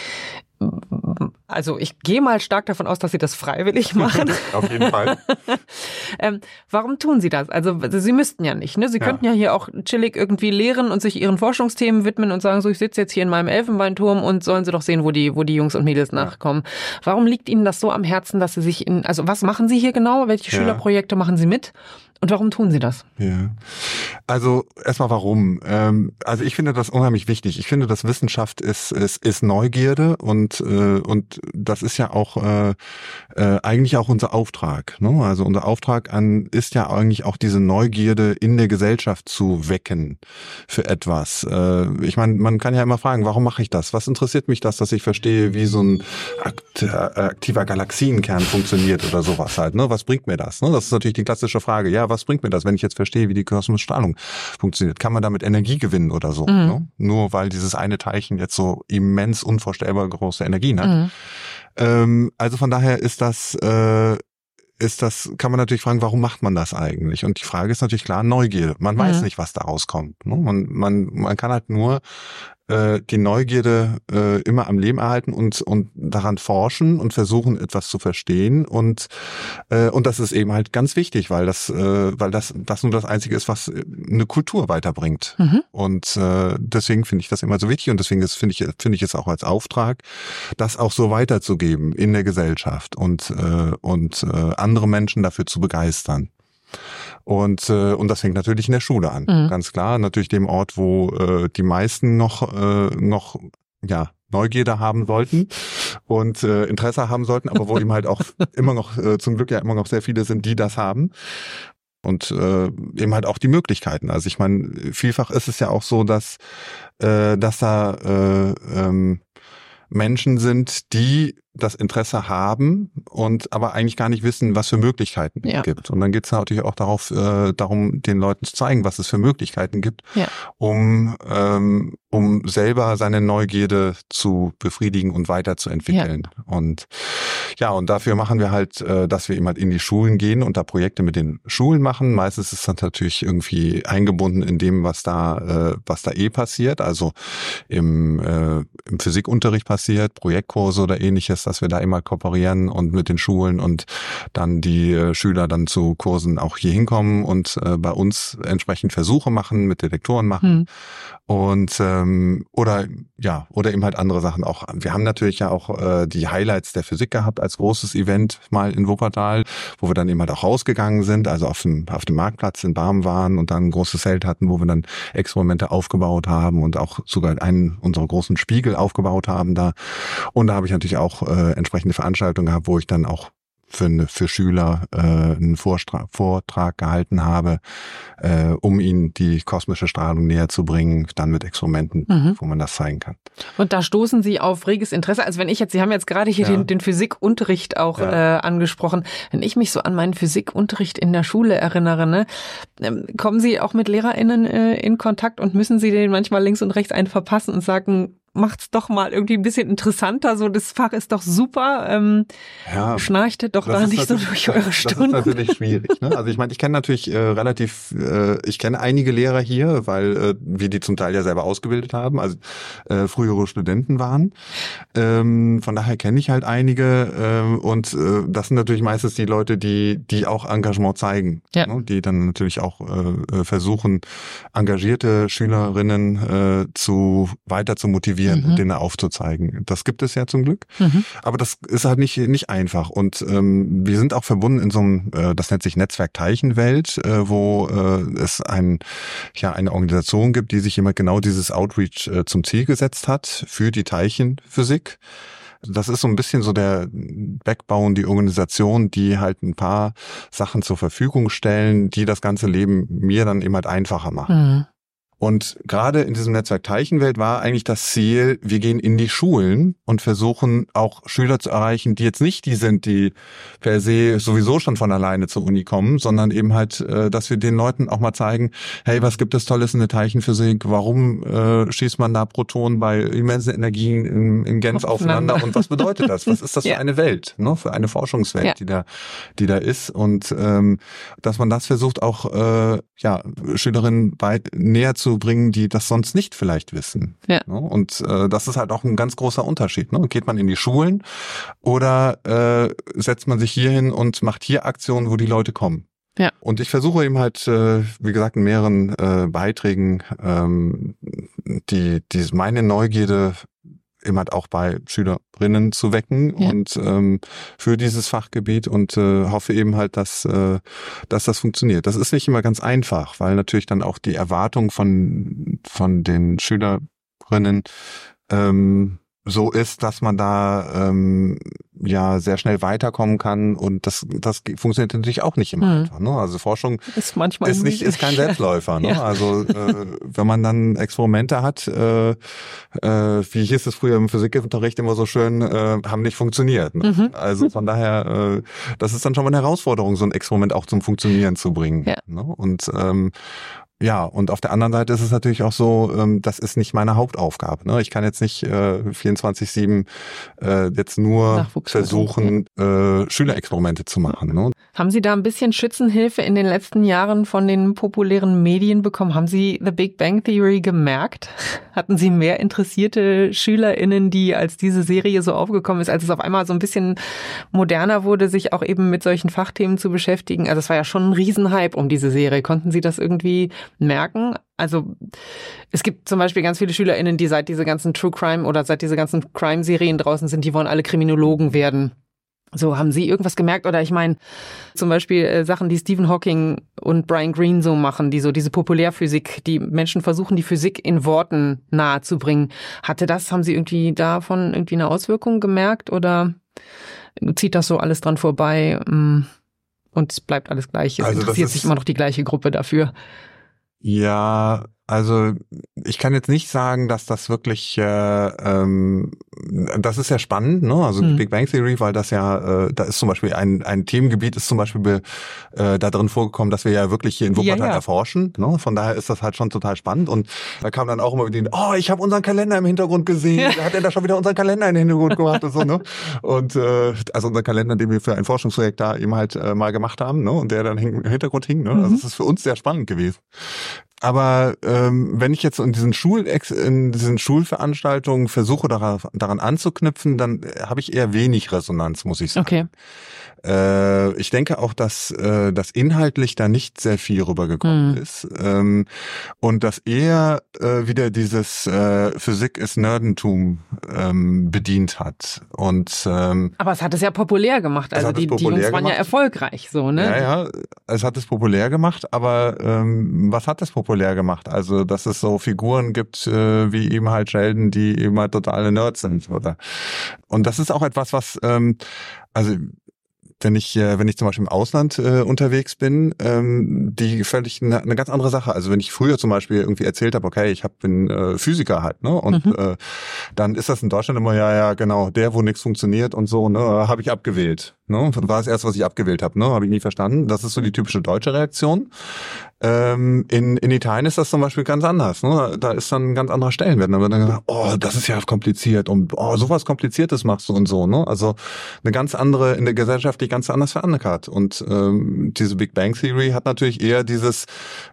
Also ich gehe mal stark davon aus, dass Sie das freiwillig machen. Auf jeden Fall. ähm, warum tun Sie das? Also Sie müssten ja nicht, ne? Sie ja. könnten ja hier auch chillig irgendwie lehren und sich Ihren Forschungsthemen widmen und sagen, so ich sitze jetzt hier in meinem Elfenbeinturm und sollen Sie doch sehen, wo die, wo die Jungs und Mädels ja. nachkommen. Warum liegt Ihnen das so am Herzen, dass Sie sich in, also was machen Sie hier genau? Welche ja. Schülerprojekte machen Sie mit? Und warum tun Sie das? Ja, also erstmal warum? Ähm, also ich finde das unheimlich wichtig. Ich finde, dass Wissenschaft ist ist, ist Neugierde und äh, und das ist ja auch äh, äh, eigentlich auch unser Auftrag. Ne? Also unser Auftrag an ist ja eigentlich auch diese Neugierde in der Gesellschaft zu wecken für etwas. Äh, ich meine, man kann ja immer fragen, warum mache ich das? Was interessiert mich das, dass ich verstehe, wie so ein akt- aktiver Galaxienkern funktioniert oder sowas halt? Ne? Was bringt mir das? Ne? Das ist natürlich die klassische Frage. Ja, was bringt mir das, wenn ich jetzt verstehe, wie die kosmische Strahlung funktioniert? Kann man damit Energie gewinnen oder so? Mhm. Ne? Nur weil dieses eine Teilchen jetzt so immens unvorstellbar große Energien hat. Mhm. Ähm, also von daher ist das, äh, ist das, kann man natürlich fragen, warum macht man das eigentlich? Und die Frage ist natürlich klar, Neugierde. Man mhm. weiß nicht, was daraus kommt. Ne? Man, man, man kann halt nur die Neugierde äh, immer am Leben erhalten und und daran forschen und versuchen, etwas zu verstehen, und äh, und das ist eben halt ganz wichtig, weil das äh, weil das das nur das Einzige ist, was eine Kultur weiterbringt. Mhm. Und äh, deswegen finde ich das immer so wichtig, und deswegen ist, finde ich finde ich es auch als Auftrag, das auch so weiterzugeben in der Gesellschaft und äh, und äh, andere Menschen dafür zu begeistern. Und äh, und das fängt natürlich in der Schule an, mhm. ganz klar. Natürlich dem Ort, wo äh, die meisten noch äh, noch ja Neugierde haben sollten und äh, Interesse haben sollten, aber wo eben halt auch immer noch äh, zum Glück ja immer noch sehr viele sind, die das haben. Und äh, eben halt auch die Möglichkeiten. Also ich meine, vielfach ist es ja auch so, dass äh, dass da äh, ähm, Menschen sind, die das Interesse haben und aber eigentlich gar nicht wissen, was für Möglichkeiten ja. es gibt. Und dann geht es natürlich auch darauf, äh, darum, den Leuten zu zeigen, was es für Möglichkeiten gibt, ja. um ähm, um selber seine Neugierde zu befriedigen und weiterzuentwickeln. Ja. Und ja, und dafür machen wir halt, äh, dass wir eben halt in die Schulen gehen und da Projekte mit den Schulen machen. Meistens ist das natürlich irgendwie eingebunden in dem, was da äh, was da eh passiert, also im äh, im Physikunterricht passiert, Projektkurse oder ähnliches, dass wir da immer kooperieren und mit den Schulen und dann die äh, Schüler dann zu Kursen auch hier hinkommen und äh, bei uns entsprechend Versuche machen, mit Detektoren machen. Hm. Und ähm, oder ja, oder eben halt andere Sachen auch. Wir haben natürlich ja auch äh, die Highlights der Physik gehabt als großes Event mal in Wuppertal, wo wir dann eben halt auch rausgegangen sind, also auf dem auf dem Marktplatz in Barmen waren und dann ein großes Zelt hatten, wo wir dann Experimente aufgebaut haben und auch sogar einen unserer großen Spiegel aufgebaut haben da. Und da habe ich natürlich auch äh, entsprechende Veranstaltungen gehabt, wo ich dann auch für, eine, für Schüler äh, einen Vorstra- Vortrag gehalten habe, äh, um ihnen die kosmische Strahlung näher zu bringen, dann mit Experimenten, mhm. wo man das zeigen kann. Und da stoßen Sie auf reges Interesse. Also wenn ich jetzt, Sie haben jetzt gerade hier ja. den, den Physikunterricht auch ja. äh, angesprochen. Wenn ich mich so an meinen Physikunterricht in der Schule erinnere, ne, kommen Sie auch mit LehrerInnen äh, in Kontakt und müssen Sie den manchmal links und rechts einen verpassen und sagen, macht's doch mal irgendwie ein bisschen interessanter, so das Fach ist doch super, ähm, ja, schnarchtet doch da nicht so durch eure Stunden. Das ist natürlich schwierig, ne? Also ich meine, ich kenne natürlich äh, relativ, äh, ich kenne einige Lehrer hier, weil äh, wir die zum Teil ja selber ausgebildet haben, also äh, frühere Studenten waren. Ähm, von daher kenne ich halt einige äh, und äh, das sind natürlich meistens die Leute, die die auch Engagement zeigen, ja. ne? Die dann natürlich auch äh, versuchen, engagierte Schülerinnen äh, zu weiter zu motivieren. Mhm. Und denen aufzuzeigen. Das gibt es ja zum Glück. Mhm. Aber das ist halt nicht nicht einfach. Und ähm, wir sind auch verbunden in so einem, äh, das nennt sich Netzwerk Teilchenwelt, äh, wo äh, es ein, ja, eine Organisation gibt, die sich immer genau dieses Outreach äh, zum Ziel gesetzt hat für die Teilchenphysik. Das ist so ein bisschen so der Backbone, die Organisation, die halt ein paar Sachen zur Verfügung stellen, die das ganze Leben mir dann eben halt einfacher machen. Mhm. Und gerade in diesem Netzwerk Teilchenwelt war eigentlich das Ziel, wir gehen in die Schulen und versuchen auch Schüler zu erreichen, die jetzt nicht die sind, die per se sowieso schon von alleine zur Uni kommen, sondern eben halt, dass wir den Leuten auch mal zeigen, hey, was gibt es Tolles in der Teilchenphysik? Warum äh, schießt man da Protonen bei immensen Energien in, in Genf aufeinander? Und was bedeutet das? Was ist das ja. für eine Welt, ne? Für eine Forschungswelt, ja. die da, die da ist? Und ähm, dass man das versucht, auch äh, ja Schülerinnen weit näher zu bringen, die das sonst nicht vielleicht wissen. Ja. Und äh, das ist halt auch ein ganz großer Unterschied. Ne? Geht man in die Schulen oder äh, setzt man sich hier hin und macht hier Aktionen, wo die Leute kommen? Ja. Und ich versuche eben halt, äh, wie gesagt, in mehreren äh, Beiträgen ähm, die, die meine Neugierde eben halt auch bei Schülerinnen zu wecken ja. und ähm, für dieses Fachgebiet und äh, hoffe eben halt, dass äh, dass das funktioniert. Das ist nicht immer ganz einfach, weil natürlich dann auch die Erwartung von von den Schülerinnen ähm, so ist, dass man da ähm, ja sehr schnell weiterkommen kann und das das funktioniert natürlich auch nicht immer hm. einfach. Ne? Also Forschung ist manchmal ist nicht ist kein Selbstläufer. Ne? Ja. Also äh, wenn man dann Experimente hat, äh, äh, wie hieß es früher im Physikunterricht immer so schön, äh, haben nicht funktioniert. Ne? Mhm. Also von daher, äh, das ist dann schon mal eine Herausforderung, so ein Experiment auch zum Funktionieren zu bringen. Ja. Ne? Und ähm, ja, und auf der anderen Seite ist es natürlich auch so, ähm, das ist nicht meine Hauptaufgabe. Ne? Ich kann jetzt nicht äh, vierundzwanzig sieben äh, jetzt nur versuchen, äh, Schülerexperimente zu machen. Ne? Haben Sie da ein bisschen Schützenhilfe in den letzten Jahren von den populären Medien bekommen? Haben Sie The Big Bang Theory gemerkt? Hatten Sie mehr interessierte SchülerInnen, die, als diese Serie so aufgekommen ist, als es auf einmal so ein bisschen moderner wurde, sich auch eben mit solchen Fachthemen zu beschäftigen? Also es war ja schon ein Riesenhype um diese Serie. Konnten Sie das irgendwie merken? Also es gibt zum Beispiel ganz viele SchülerInnen, die seit diese ganzen True Crime oder seit diese ganzen Crime-Serien draußen sind, die wollen alle Kriminologen werden. So, haben Sie irgendwas gemerkt? Oder ich meine, zum Beispiel äh, Sachen, die Stephen Hawking und Brian Greene so machen, die so diese Populärphysik, die Menschen versuchen, die Physik in Worten nahezubringen. Hatte das, haben Sie irgendwie davon irgendwie eine Auswirkung gemerkt oder zieht das so alles dran vorbei und es bleibt alles gleich? Es also interessiert sich immer noch die gleiche Gruppe dafür. Ja, also ich kann jetzt nicht sagen, dass das wirklich, äh, ähm, das ist ja spannend, ne? Also hm. Big Bang Theory, weil das ja, äh, da ist zum Beispiel ein ein Themengebiet ist zum Beispiel be, äh, da drin vorgekommen, dass wir ja wirklich hier in Wuppertal ja, ja. erforschen. Ne? Von daher ist das halt schon total spannend und da kam dann auch immer wieder, oh, ich habe unseren Kalender im Hintergrund gesehen, ja. hat er da schon wieder unseren Kalender in den Hintergrund gemacht und so, ne? Und äh, also unser Kalender, den wir für ein Forschungsprojekt da eben halt äh, mal gemacht haben, ne? Und der dann im Hintergrund hing, ne? Mhm. Also es ist für uns sehr spannend gewesen. Aber ähm, wenn ich jetzt in diesen Schul in diesen Schulveranstaltungen versuche, daran, daran anzuknüpfen, dann habe ich eher wenig Resonanz, muss ich sagen. Okay. Äh, ich denke auch, dass äh, das inhaltlich da nicht sehr viel rübergekommen hm. ist ähm, und dass eher äh, wieder dieses äh, Physik ist Nerdentum ähm, bedient hat. Und ähm, aber es hat es ja populär gemacht. Also die, populär die Jungs waren gemacht. Ja erfolgreich, so ne? Ja, ja, es hat es populär gemacht. Aber ähm, was hat es populär gemacht? Also dass es so Figuren gibt äh, wie eben halt Sheldon, die eben halt totale Nerds sind, oder? Und das ist auch etwas, was ähm, also wenn ich äh, wenn ich zum Beispiel im Ausland äh, unterwegs bin, ähm, die völlig eine, eine ganz andere Sache. Also wenn ich früher zum Beispiel irgendwie erzählt habe, okay, ich hab, bin äh, Physiker halt, ne, und mhm. äh, dann ist das in Deutschland immer ja ja genau der, wo nichts funktioniert und so, ne, habe ich abgewählt. Ne, war das erste, was ich abgewählt habe, ne, habe ich nie verstanden. Das ist so die typische deutsche Reaktion. Ähm, in in Italien ist das zum Beispiel ganz anders. Ne, da ist dann ein ganz anderer Stellenwert. Dann wird dann gesagt, oh, das ist ja kompliziert und oh, sowas Kompliziertes machst du und so, ne. Also eine ganz andere in der Gesellschaft, die ganz anders verankert. Und ähm, diese Big Bang Theory hat natürlich eher dieses,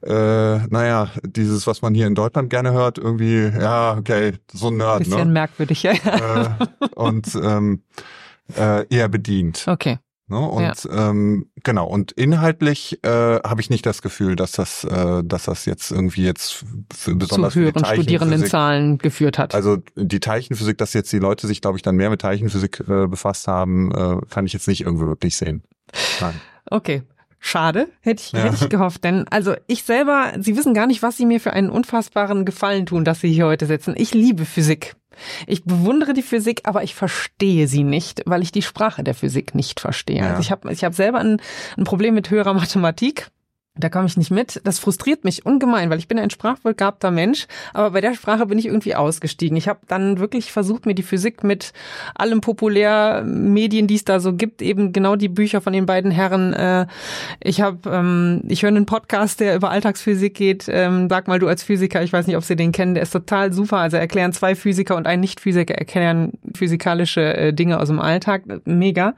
äh, naja, dieses, was man hier in Deutschland gerne hört, irgendwie, ja, okay, so ein Nerd. Bisschen ne? merkwürdig, ja. Äh, und ähm, äh, eher bedient. Okay. Ne? Und ja. ähm, genau, und inhaltlich äh, habe ich nicht das Gefühl, dass das, äh, dass das jetzt irgendwie jetzt für, besonders zu höheren Studierendenzahlen geführt hat. Also die Teilchenphysik, dass jetzt die Leute sich, glaube ich, dann mehr mit Teilchenphysik äh, befasst haben, äh, kann ich jetzt nicht irgendwie wirklich sehen. Nein. Okay. Schade, hätte ich, ja. hätte ich gehofft. Denn also ich selber, Sie wissen gar nicht, was Sie mir für einen unfassbaren Gefallen tun, dass Sie hier heute sitzen. Ich liebe Physik. Ich bewundere die Physik, aber ich verstehe sie nicht, weil ich die Sprache der Physik nicht verstehe. Ja. Also ich habe ich hab selber ein, ein Problem mit höherer Mathematik. Da komme ich nicht mit. Das frustriert mich ungemein, weil ich bin ein sprachbegabter Mensch, aber bei der Sprache bin ich irgendwie ausgestiegen. Ich habe dann wirklich versucht, mir die Physik mit allem Populärmedien, die es da so gibt, eben genau die Bücher von den beiden Herren. Äh, ich habe, ähm, ich höre einen Podcast, der über Alltagsphysik geht. Ähm, sag mal du als Physiker, ich weiß nicht, ob Sie den kennen, der ist total super. Also erklären zwei Physiker und ein Nicht-Physiker erklären physikalische äh, Dinge aus dem Alltag. Mega.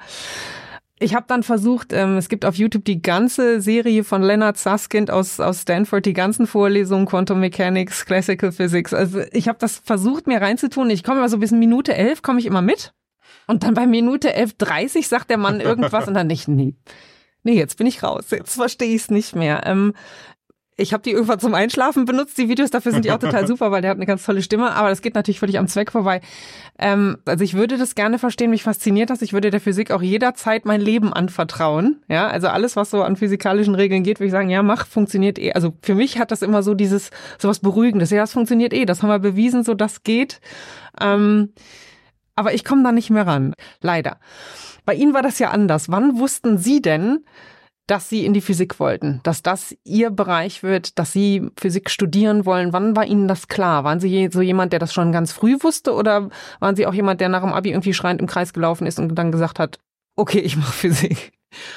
Ich habe dann versucht, ähm, es gibt auf YouTube die ganze Serie von Leonard Susskind aus aus Stanford, die ganzen Vorlesungen, Quantum Mechanics, Classical Physics. Also ich habe das versucht, mir reinzutun. Ich komme immer so bis Minute elf, komme ich immer mit. Und dann bei Minute elf dreißig sagt der Mann irgendwas und dann nicht, nee, nee, jetzt bin ich raus, jetzt verstehe ich es nicht mehr. Ähm, Ich habe die irgendwann zum Einschlafen benutzt, die Videos, dafür sind die auch total super, weil der hat eine ganz tolle Stimme, aber das geht natürlich völlig am Zweck vorbei. Ähm, also ich würde das gerne verstehen, mich fasziniert das, ich würde der Physik auch jederzeit mein Leben anvertrauen. Ja, also alles, was so an physikalischen Regeln geht, würde ich sagen, ja, mach, funktioniert eh. Also für mich hat das immer so dieses, sowas Beruhigendes, ja, das funktioniert eh, das haben wir bewiesen, so das geht. Ähm, aber ich komme da nicht mehr ran, leider. Bei Ihnen war das ja anders. Wann wussten Sie denn, dass Sie in die Physik wollten, dass das Ihr Bereich wird, dass Sie Physik studieren wollen? Wann war Ihnen das klar? Waren Sie so jemand, der das schon ganz früh wusste, oder waren Sie auch jemand, der nach dem Abi irgendwie schreiend im Kreis gelaufen ist und dann gesagt hat, okay, ich mache Physik?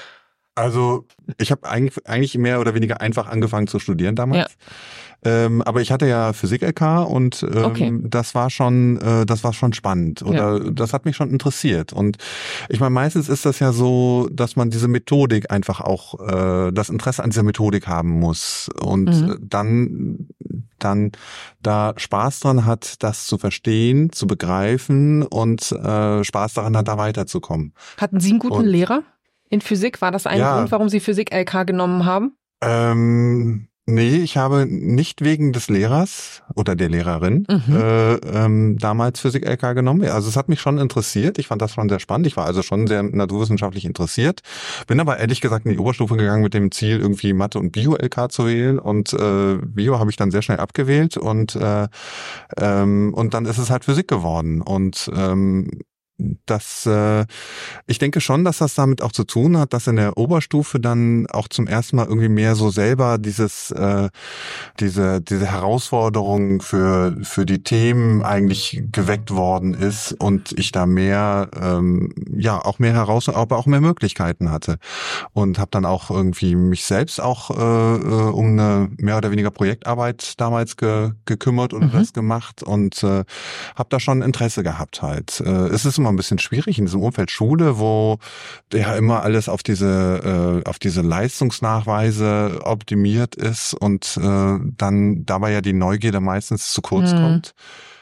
Also ich habe eigentlich, eigentlich mehr oder weniger einfach angefangen zu studieren damals. Ja. Ähm, aber ich hatte ja Physik-L K und ähm, okay. das war schon, äh, das war schon spannend oder ja. das hat mich schon interessiert. Und ich meine, meistens ist das ja so, dass man diese Methodik einfach auch, äh, das Interesse an dieser Methodik haben muss und mhm. dann, dann da Spaß dran hat, das zu verstehen, zu begreifen und äh, Spaß daran hat, da weiterzukommen. Hatten Sie einen guten und, Lehrer in Physik? War das ein ja, Grund, warum Sie Physik-L K genommen haben? Ähm, Nee, ich habe nicht wegen des Lehrers oder der Lehrerin mhm. äh, ähm, damals Physik-L K genommen. Also es hat mich schon interessiert. Ich fand das schon sehr spannend. Ich war also schon sehr naturwissenschaftlich interessiert. Bin aber ehrlich gesagt in die Oberstufe gegangen mit dem Ziel, irgendwie Mathe und Bio-L K zu wählen. Und äh, Bio habe ich dann sehr schnell abgewählt. Und äh, ähm, und dann ist es halt Physik geworden. Und ähm, Das, äh, ich denke schon, dass das damit auch zu tun hat, dass in der Oberstufe dann auch zum ersten Mal irgendwie mehr so selber dieses, äh, diese, diese Herausforderung für für die Themen eigentlich geweckt worden ist und ich da mehr, ähm, ja auch mehr Herausforderungen, aber auch mehr Möglichkeiten hatte und habe dann auch irgendwie mich selbst auch äh, um eine mehr oder weniger Projektarbeit damals ge, gekümmert oder mhm. das gemacht und äh, habe da schon Interesse gehabt halt. Äh, es ist immer ein bisschen schwierig in diesem Umfeld Schule, wo ja immer alles auf diese äh, auf diese Leistungsnachweise optimiert ist und äh, dann dabei ja die Neugierde meistens zu kurz mhm. kommt.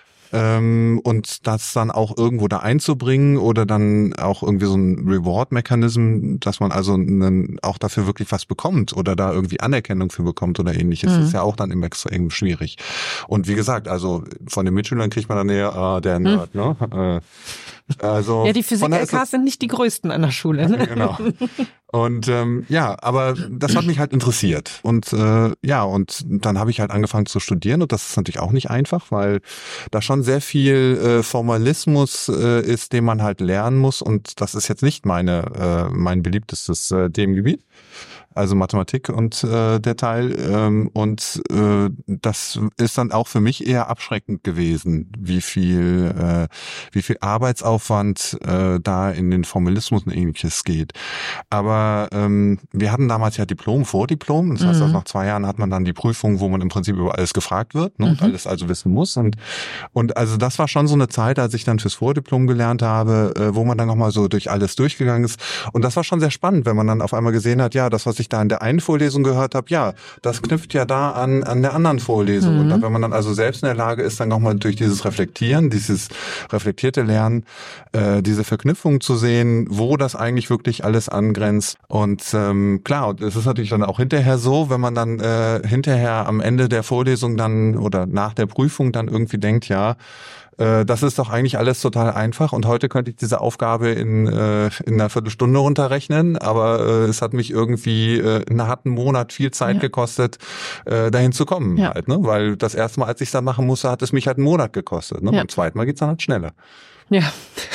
Ähm, und das dann auch irgendwo da einzubringen oder dann auch irgendwie so ein Reward-Mechanism, dass man also einen, auch dafür wirklich was bekommt oder da irgendwie Anerkennung für bekommt oder ähnliches, mhm. ist ja auch dann immer extrem schwierig. Und wie gesagt, also von den Mitschülern kriegt man dann eher ah, der Nerd, mhm. ne? Äh, Also ja, die Physik-L Ks sind nicht die größten an der Schule. Ne? Genau. Und ähm, ja, aber das hat mich halt interessiert. Und äh, ja, und dann habe ich halt angefangen zu studieren und das ist natürlich auch nicht einfach, weil da schon sehr viel äh, Formalismus äh, ist, den man halt lernen muss. Und das ist jetzt nicht meine äh, mein beliebtestes äh, Themengebiet. Also Mathematik und äh, der Teil ähm, und äh, das ist dann auch für mich eher abschreckend gewesen, wie viel äh, wie viel Arbeitsaufwand äh, da in den Formalismus und ähnliches geht. Aber ähm, wir hatten damals ja Diplom vor Diplom, das heißt, mhm. also nach zwei Jahren hat man dann die Prüfung, wo man im Prinzip über alles gefragt wird, ne, mhm. und alles also wissen muss und und also das war schon so eine Zeit, als ich dann fürs Vordiplom gelernt habe, äh, wo man dann nochmal so durch alles durchgegangen ist und das war schon sehr spannend, wenn man dann auf einmal gesehen hat, ja, das, was ich da in der einen Vorlesung gehört habe, ja, das knüpft ja da an an der anderen Vorlesung. Mhm. Und dann, wenn man dann also selbst in der Lage ist, dann nochmal durch dieses Reflektieren, dieses reflektierte Lernen, äh, diese Verknüpfung zu sehen, wo das eigentlich wirklich alles angrenzt. Und ähm, klar, es ist natürlich dann auch hinterher so, wenn man dann äh, hinterher am Ende der Vorlesung dann oder nach der Prüfung dann irgendwie denkt, ja, das ist doch eigentlich alles total einfach und heute könnte ich diese Aufgabe in äh, in einer Viertelstunde runterrechnen, aber äh, es hat mich irgendwie äh, einen harten Monat viel Zeit ja. gekostet, äh, dahin zu kommen ja. halt, ne? Weil das erste Mal, als ich es dann machen musste, hat es mich halt einen Monat gekostet, ne? Ja. Beim zweiten Mal geht's dann halt schneller. Ja.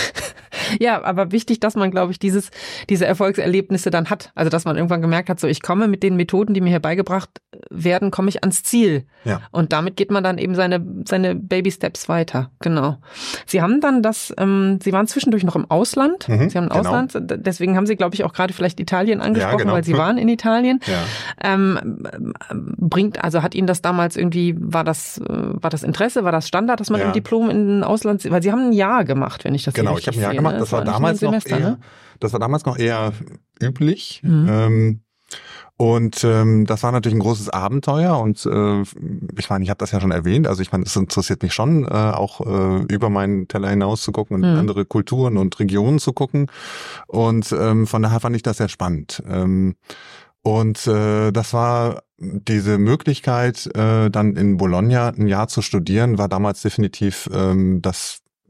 Ja, aber wichtig, dass man, glaube ich, dieses, diese Erfolgserlebnisse dann hat. Also, dass man irgendwann gemerkt hat, so ich komme mit den Methoden, die mir hier beigebracht werden, komme ich ans Ziel. Ja. Und damit geht man dann eben seine, seine Baby-Steps weiter. Genau. Sie haben dann das, ähm, Sie waren zwischendurch noch im Ausland. Mhm, Sie haben ein genau. Ausland. Deswegen haben Sie, glaube ich, auch gerade vielleicht Italien angesprochen, ja, genau. weil Sie waren in Italien. Ja. Ähm, bringt, also hat Ihnen das damals irgendwie, war das, war das Interesse, war das Standard, dass man ja. im Diplom in ein Ausland, weil Sie haben ein Jahr gemacht, wenn ich das genau, richtig ich habe ein Jahr gemacht. Das, das war, war damals Semester, noch eher, ne? das war damals noch eher üblich. Mhm. Ähm, und ähm, das war natürlich ein großes Abenteuer und äh, ich meine, ich habe das ja schon erwähnt, also ich meine, es interessiert mich schon, äh, auch äh, über meinen Teller hinaus zu gucken und mhm. andere Kulturen und Regionen zu gucken und ähm, von daher fand ich das sehr spannend. Ähm, und äh, das war diese Möglichkeit, äh, dann in Bologna ein Jahr zu studieren, war damals definitiv ähm, das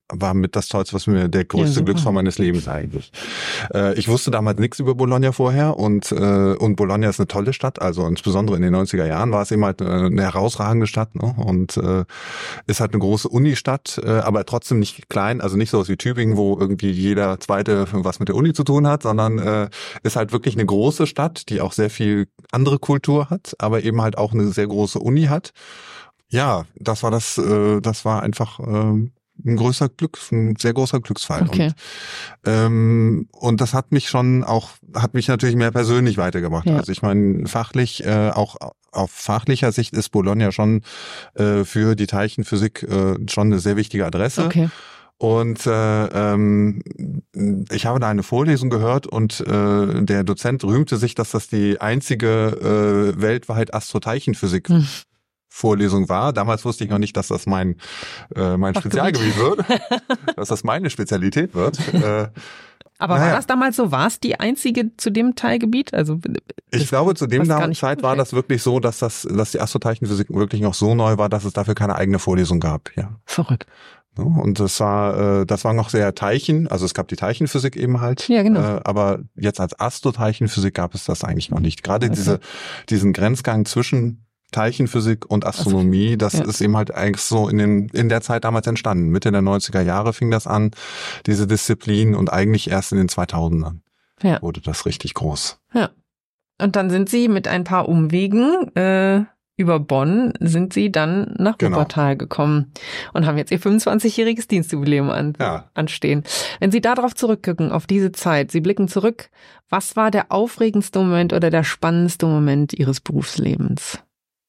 war mit das Tollste, was mir der größte ja, Glücksfall meines Lebens eigentlich. Äh, ich wusste damals nichts über Bologna vorher und äh, und Bologna ist eine tolle Stadt, also insbesondere in den neunziger Jahren war es eben halt eine herausragende Stadt, ne? Und äh, ist halt eine große Unistadt, äh, aber trotzdem nicht klein, also nicht so wie Tübingen, wo irgendwie jeder Zweite was mit der Uni zu tun hat, sondern äh, ist halt wirklich eine große Stadt, die auch sehr viel andere Kultur hat, aber eben halt auch eine sehr große Uni hat. Ja, das war das, äh, das war einfach äh, ein größer Glück, ein sehr großer Glücksfall. Okay. Und, ähm, und das hat mich schon auch, hat mich natürlich mehr persönlich weitergebracht. Ja. Also ich meine, fachlich, äh, auch auf fachlicher Sicht ist Bologna schon äh, für die Teilchenphysik äh, schon eine sehr wichtige Adresse. Okay. Und äh, ähm, ich habe da eine Vorlesung gehört und äh, der Dozent rühmte sich, dass das die einzige äh, weltweit Astroteilchenphysik hm. Vorlesung war. Damals wusste ich noch nicht, dass das mein äh, mein Spezialgebiet wird, dass das meine Spezialität wird. Äh, Aber naja. War das damals so? War es die einzige zu dem Teilgebiet? Also ich glaube, zu dem Zeit war das wirklich so, dass das, dass die Astroteilchenphysik wirklich noch so neu war, dass es dafür keine eigene Vorlesung gab. Ja. Verrückt. Und das war, äh, das war noch sehr Teilchen, also es gab die Teilchenphysik eben halt. Ja, genau. Äh, aber jetzt als Astroteilchenphysik gab es das eigentlich noch nicht. Gerade okay. diese, diesen Grenzgang zwischen Teilchenphysik und Astronomie, das ja. ist eben halt eigentlich so in den in der Zeit damals entstanden. Mitte der neunziger Jahre fing das an, diese Disziplin, und eigentlich erst in den zweitausendern ja. wurde das richtig groß. Ja. Und dann sind Sie mit ein paar Umwegen äh, über Bonn, sind Sie dann nach genau. Wuppertal gekommen und haben jetzt Ihr fünfundzwanzigjähriges Dienstjubiläum an, ja. anstehen. Wenn Sie darauf zurückgucken, auf diese Zeit, Sie blicken zurück, was war der aufregendste Moment oder der spannendste Moment Ihres Berufslebens?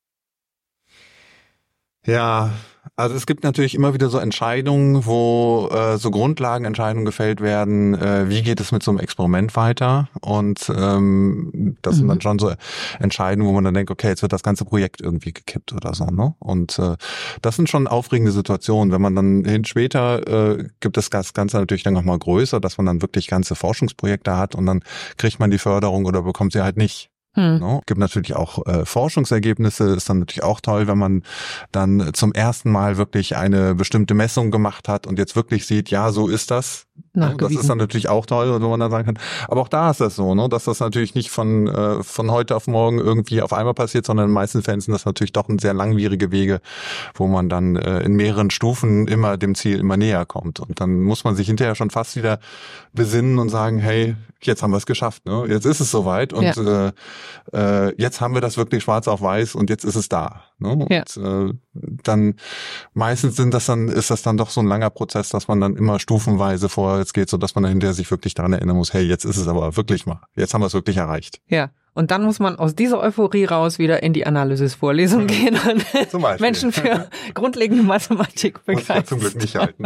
Ja, also es gibt natürlich immer wieder so Entscheidungen, wo äh, so Grundlagenentscheidungen gefällt werden, äh, wie geht es mit so einem Experiment weiter, und ähm, das mhm. sind dann schon so Entscheidungen, wo man dann denkt, okay, jetzt wird das ganze Projekt irgendwie gekippt oder so, ne? Und äh, das sind schon aufregende Situationen, wenn man dann hin später äh, gibt es das Ganze natürlich dann nochmal größer, dass man dann wirklich ganze Forschungsprojekte hat und dann kriegt man die Förderung oder bekommt sie halt nicht. Hm. No? Gibt natürlich auch äh, Forschungsergebnisse, ist dann natürlich auch toll, wenn man dann zum ersten Mal wirklich eine bestimmte Messung gemacht hat und jetzt wirklich sieht, ja, so ist das. No? Das ist dann natürlich auch toll, wenn man dann sagen kann. Aber auch da ist das so, ne, dass das natürlich nicht von äh, von heute auf morgen irgendwie auf einmal passiert, sondern in den meisten Fällen sind das natürlich doch ein sehr langwierige Wege, wo man dann äh, in mehreren Stufen immer dem Ziel immer näher kommt. Und dann muss man sich hinterher schon fast wieder besinnen und sagen, hey, jetzt haben wir es geschafft, ne? Jetzt ist es soweit und ja. äh, äh, jetzt haben wir das wirklich schwarz auf weiß und jetzt ist es da. Ne? Und ja. äh, dann meistens sind das dann, ist das dann doch so ein langer Prozess, dass man dann immer stufenweise vorwärts geht, so dass man dann hinterher sich wirklich daran erinnern muss, hey, jetzt ist es aber wirklich mal, jetzt haben wir es wirklich erreicht. Ja. Und dann muss man aus dieser Euphorie raus wieder in die Analysis-Vorlesung mhm. gehen und Zum Menschen für grundlegende Mathematik begeistern. Muss man zum Glück nicht halten.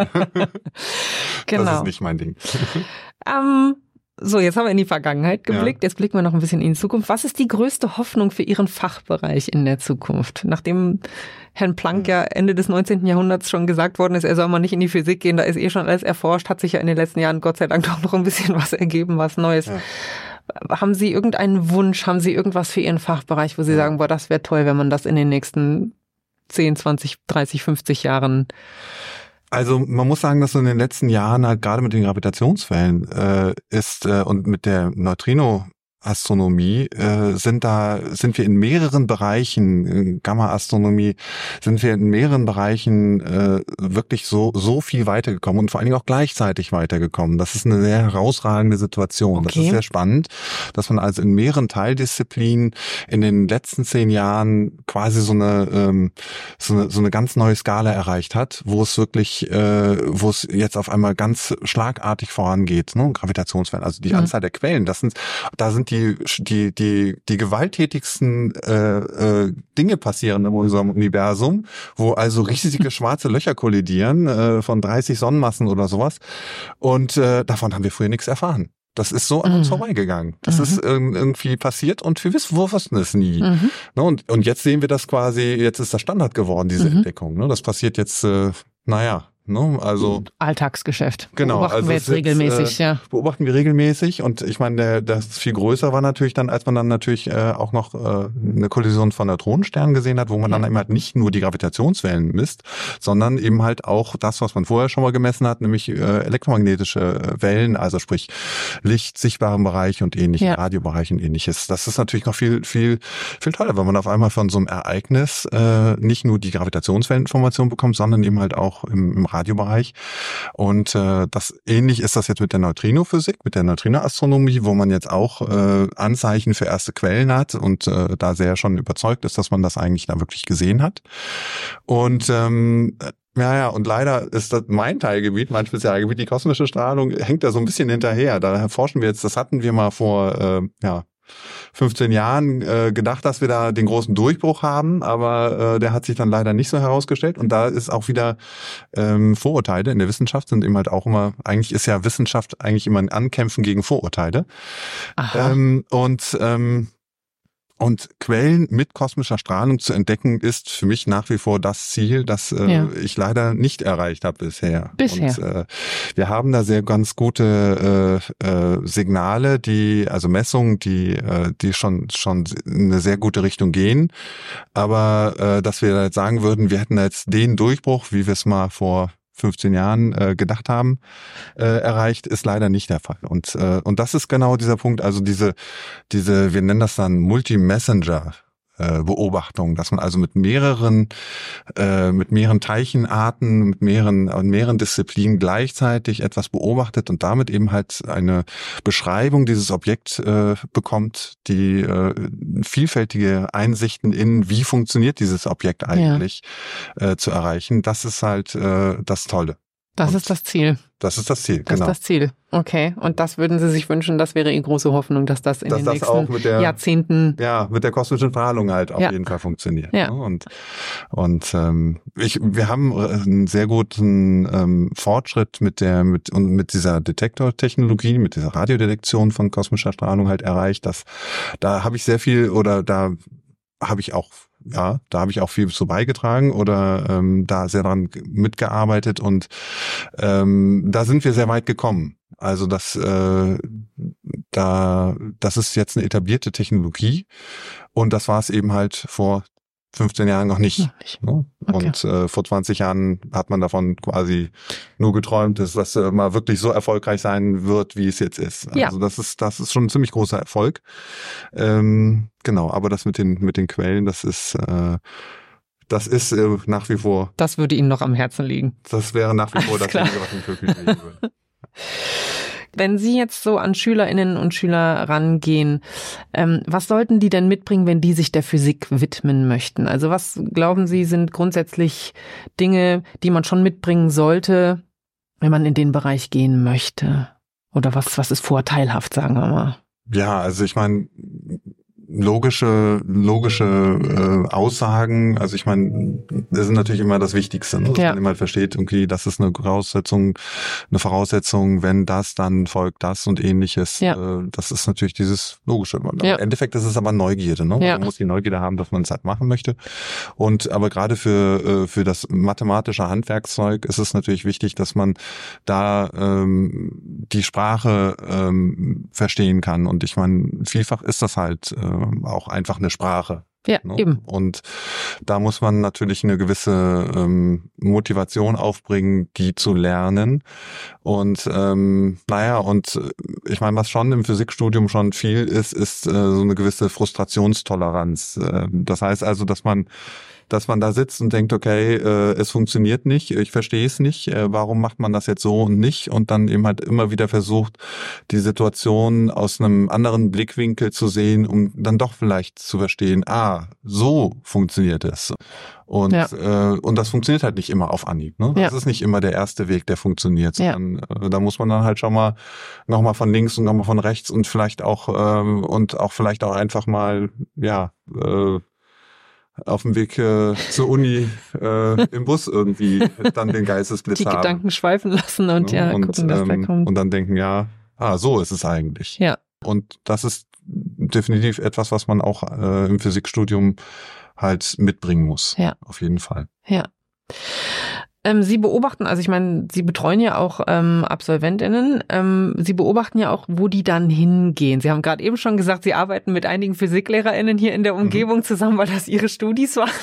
Genau. Das ist nicht mein Ding. Ähm, So, jetzt haben wir in die Vergangenheit geblickt, ja. Jetzt blicken wir noch ein bisschen in die Zukunft. Was ist die größte Hoffnung für Ihren Fachbereich in der Zukunft? Nachdem Herrn Planck ja Ende des neunzehnten Jahrhunderts schon gesagt worden ist, er soll mal nicht in die Physik gehen, da ist eh schon alles erforscht, hat sich ja in den letzten Jahren Gott sei Dank doch noch ein bisschen was ergeben, was Neues. Ja. Haben Sie irgendeinen Wunsch, haben Sie irgendwas für Ihren Fachbereich, wo Sie ja. sagen, boah, das wäre toll, wenn man das in den nächsten zehn, zwanzig, dreißig, fünfzig Jahren... Also man muss sagen, dass so in den letzten Jahren halt gerade mit den Gravitationswellen äh, ist äh, und mit der Neutrino-Astronomie äh, sind da sind wir in mehreren Bereichen, in Gamma-Astronomie sind wir in mehreren Bereichen äh, wirklich so so viel weitergekommen und vor allen Dingen auch gleichzeitig weitergekommen. Das ist eine sehr herausragende Situation. Okay. Das ist sehr spannend, dass man also in mehreren Teildisziplinen in den letzten zehn Jahren quasi so eine ähm, so eine so eine ganz neue Skala erreicht hat, wo es wirklich äh, wo es jetzt auf einmal ganz schlagartig vorangeht, ne? Gravitationswellen, also die mhm. Anzahl der Quellen, das sind da sind die die die die gewalttätigsten äh, äh, Dinge passieren in unserem Universum, wo also riesige schwarze Löcher kollidieren äh, von dreißig Sonnenmassen oder sowas, und äh, davon haben wir früher nichts erfahren. Das ist so an uns mhm. vorbeigegangen. Das mhm. ist irgendwie passiert und wir wissen, wir wussten es nie. Mhm. Ne, und, und jetzt sehen wir das quasi, jetzt ist das Standard geworden, diese mhm. Entdeckung. Ne? Das passiert jetzt, äh, naja, Ne? Also Alltagsgeschäft. Genau, Beobachten also wir jetzt es ist, regelmäßig, äh, ja. Beobachten wir regelmäßig und ich meine, der, das viel größer war natürlich dann, als man dann natürlich äh, auch noch äh, eine Kollision von Neutronensternen gesehen hat, wo man ja. dann eben halt nicht nur die Gravitationswellen misst, sondern eben halt auch das, was man vorher schon mal gemessen hat, nämlich äh, elektromagnetische Wellen, also sprich Licht, sichtbaren Bereich und ähnliche, ja. Radiobereich und ähnliches. Das ist natürlich noch viel, viel, viel toller, wenn man auf einmal von so einem Ereignis äh, nicht nur die Gravitationswelleninformation bekommt, sondern eben halt auch im, im Radiobereich. Und äh, das ähnlich ist das jetzt mit der Neutrinophysik, mit der Neutrinoastronomie, wo man jetzt auch äh, Anzeichen für erste Quellen hat und äh, da sehr schon überzeugt ist, dass man das eigentlich da wirklich gesehen hat. Und ähm, ja, ja, und leider ist das mein Teilgebiet, mein Spezialgebiet, die kosmische Strahlung, hängt da so ein bisschen hinterher. Da forschen wir jetzt, das hatten wir mal vor, äh, ja, fünfzehn Jahren äh, gedacht, dass wir da den großen Durchbruch haben, aber äh, der hat sich dann leider nicht so herausgestellt. Und da ist auch wieder ähm, Vorurteile in der Wissenschaft sind eben halt auch immer, eigentlich ist ja Wissenschaft eigentlich immer ein Ankämpfen gegen Vorurteile. Aha. Ähm, und ähm, Und Quellen mit kosmischer Strahlung zu entdecken, ist für mich nach wie vor das Ziel, das äh, ja. ich leider nicht erreicht habe bisher. Bisher. Und äh, wir haben da sehr ganz gute äh, äh, Signale, die, also Messungen, die, äh, die schon schon in eine sehr gute Richtung gehen. Aber äh, dass wir jetzt sagen würden, wir hätten jetzt den Durchbruch, wie wir es mal vor fünfzehn Jahren äh, gedacht haben, äh, erreicht, ist leider nicht der Fall. Und äh, und das ist genau dieser Punkt, also diese, diese, wir nennen das dann Multi-Messenger äh, Beobachtung, dass man also mit mehreren, äh, mit mehreren Teilchenarten, mit mehreren, äh, mehreren Disziplinen gleichzeitig etwas beobachtet und damit eben halt eine Beschreibung dieses Objekts äh, bekommt, die äh, vielfältige Einsichten in, wie funktioniert dieses Objekt eigentlich, ja. äh, zu erreichen. Das ist halt äh, das Tolle. Das und ist das Ziel. Das ist das Ziel, das genau. Das ist das Ziel, okay. Und das würden Sie sich wünschen, das wäre Ihre große Hoffnung, dass das in dass den das nächsten auch mit der, Jahrzehnten... Ja, mit der kosmischen Strahlung halt auf ja. jeden Fall funktioniert. Ja. Und, und ähm, ich, wir haben einen sehr guten ähm, Fortschritt mit der mit und mit dieser Detektortechnologie, mit dieser Radiodetektion von kosmischer Strahlung halt erreicht. Dass, da habe ich sehr viel oder da habe ich auch Ja, da habe ich auch viel zu beigetragen oder ähm, da sehr dran mitgearbeitet und ähm, da sind wir sehr weit gekommen. Also das, äh, da, das ist jetzt eine etablierte Technologie und das war es eben halt vor fünfzehn Jahren noch nicht. Noch nicht. Ne? Okay. Und äh, vor zwanzig Jahren hat man davon quasi nur geträumt, dass das äh, mal wirklich so erfolgreich sein wird, wie es jetzt ist. Ja. Also das ist das ist schon ein ziemlich großer Erfolg. Ähm, genau, aber das mit den mit den Quellen, das ist äh, das ist äh, nach wie vor. Das würde Ihnen noch am Herzen liegen. Das wäre nach wie vor Alles das, was mich wirklich liegen würde. Wenn Sie jetzt so an Schülerinnen und Schüler rangehen, ähm, was sollten die denn mitbringen, wenn die sich der Physik widmen möchten? Also was, glauben Sie, sind grundsätzlich Dinge, die man schon mitbringen sollte, wenn man in den Bereich gehen möchte? Oder was, was ist vorteilhaft, sagen wir mal? Ja, also ich meine, logische logische äh, Aussagen, also ich meine, das ist natürlich immer das Wichtigste, ne? Dass ja. man immer versteht, okay, das ist eine Voraussetzung, eine Voraussetzung, wenn das, dann folgt das und ähnliches. Ja. Äh, das ist natürlich dieses Logische. Ja. Im Endeffekt ist es aber Neugierde, ne? Ja. Man muss die Neugierde haben, dass man es halt machen möchte. Und aber gerade für äh, für das mathematische Handwerkszeug ist es natürlich wichtig, dass man da ähm, die Sprache ähm, verstehen kann. Und ich meine, vielfach ist das halt äh, auch einfach eine Sprache. Ja, ne? Eben. Und da muss man natürlich eine gewisse ähm, Motivation aufbringen, die zu lernen. Und ähm, naja, und ich meine, was schon im Physikstudium schon viel ist, ist äh, so eine gewisse Frustrationstoleranz. Äh, das heißt also, dass man dass man da sitzt und denkt, okay, äh, es funktioniert nicht, ich verstehe es nicht, äh, warum macht man das jetzt so und nicht? Und dann eben halt immer wieder versucht, die Situation aus einem anderen Blickwinkel zu sehen, um dann doch vielleicht zu verstehen, ah, so funktioniert es. Und ja. äh, und das funktioniert halt nicht immer auf Anhieb. Ne? Das ja. ist nicht immer der erste Weg, der funktioniert. Sondern, ja. äh, da muss man dann halt schon mal nochmal von links und nochmal von rechts und vielleicht auch ähm, und auch vielleicht auch einfach mal, ja, äh, auf dem Weg äh, zur Uni äh, im Bus irgendwie dann den Geistesblitz die haben. Die Gedanken schweifen lassen und ja, ja und, gucken, dass ähm, da kommt. Und dann denken, ja, ah, so ist es eigentlich. Ja. Und das ist definitiv etwas, was man auch äh, im Physikstudium halt mitbringen muss. Ja. Auf jeden Fall. Ja. Ähm, Sie beobachten, also ich meine, Sie betreuen ja auch ähm, AbsolventInnen, ähm, Sie beobachten ja auch, wo die dann hingehen. Sie haben gerade eben schon gesagt, Sie arbeiten mit einigen PhysiklehrerInnen hier in der Umgebung mhm. zusammen, weil das Ihre Studis waren.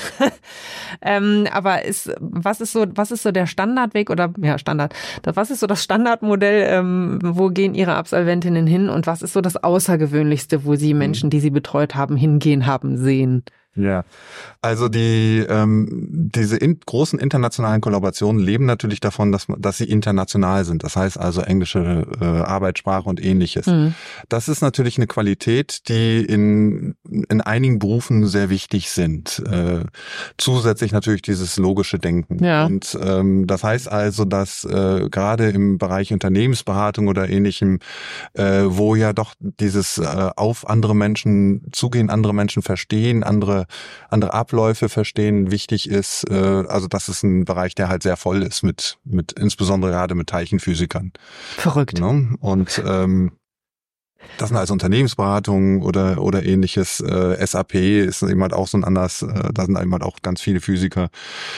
ähm, aber ist, was ist so, was ist so der Standardweg oder, ja, Standard, was ist so das Standardmodell, ähm, wo gehen Ihre Absolventinnen hin und was ist so das Außergewöhnlichste, wo Sie Menschen, die Sie betreut haben, hingehen haben sehen? Ja, also die ähm, diese in, großen internationalen Kollaborationen leben natürlich davon, dass dass sie international sind. Das heißt also englische äh, Arbeitssprache und Ähnliches. Mhm. Das ist natürlich eine Qualität, die in in einigen Berufen sehr wichtig sind. Äh, zusätzlich natürlich dieses logische Denken. Ja. Und ähm, das heißt also, dass äh, gerade im Bereich Unternehmensberatung oder Ähnlichem, äh, wo ja doch dieses äh, auf andere Menschen zugehen, andere Menschen verstehen, andere andere Abläufe verstehen wichtig ist. Äh, also das ist ein Bereich, der halt sehr voll ist mit mit insbesondere gerade mit Teilchenphysikern. Verrückt. Ne? Und ähm, das sind also Unternehmensberatungen oder oder ähnliches. Äh, S A P ist eben halt auch so ein anderes, äh, da sind eben halt auch ganz viele Physiker.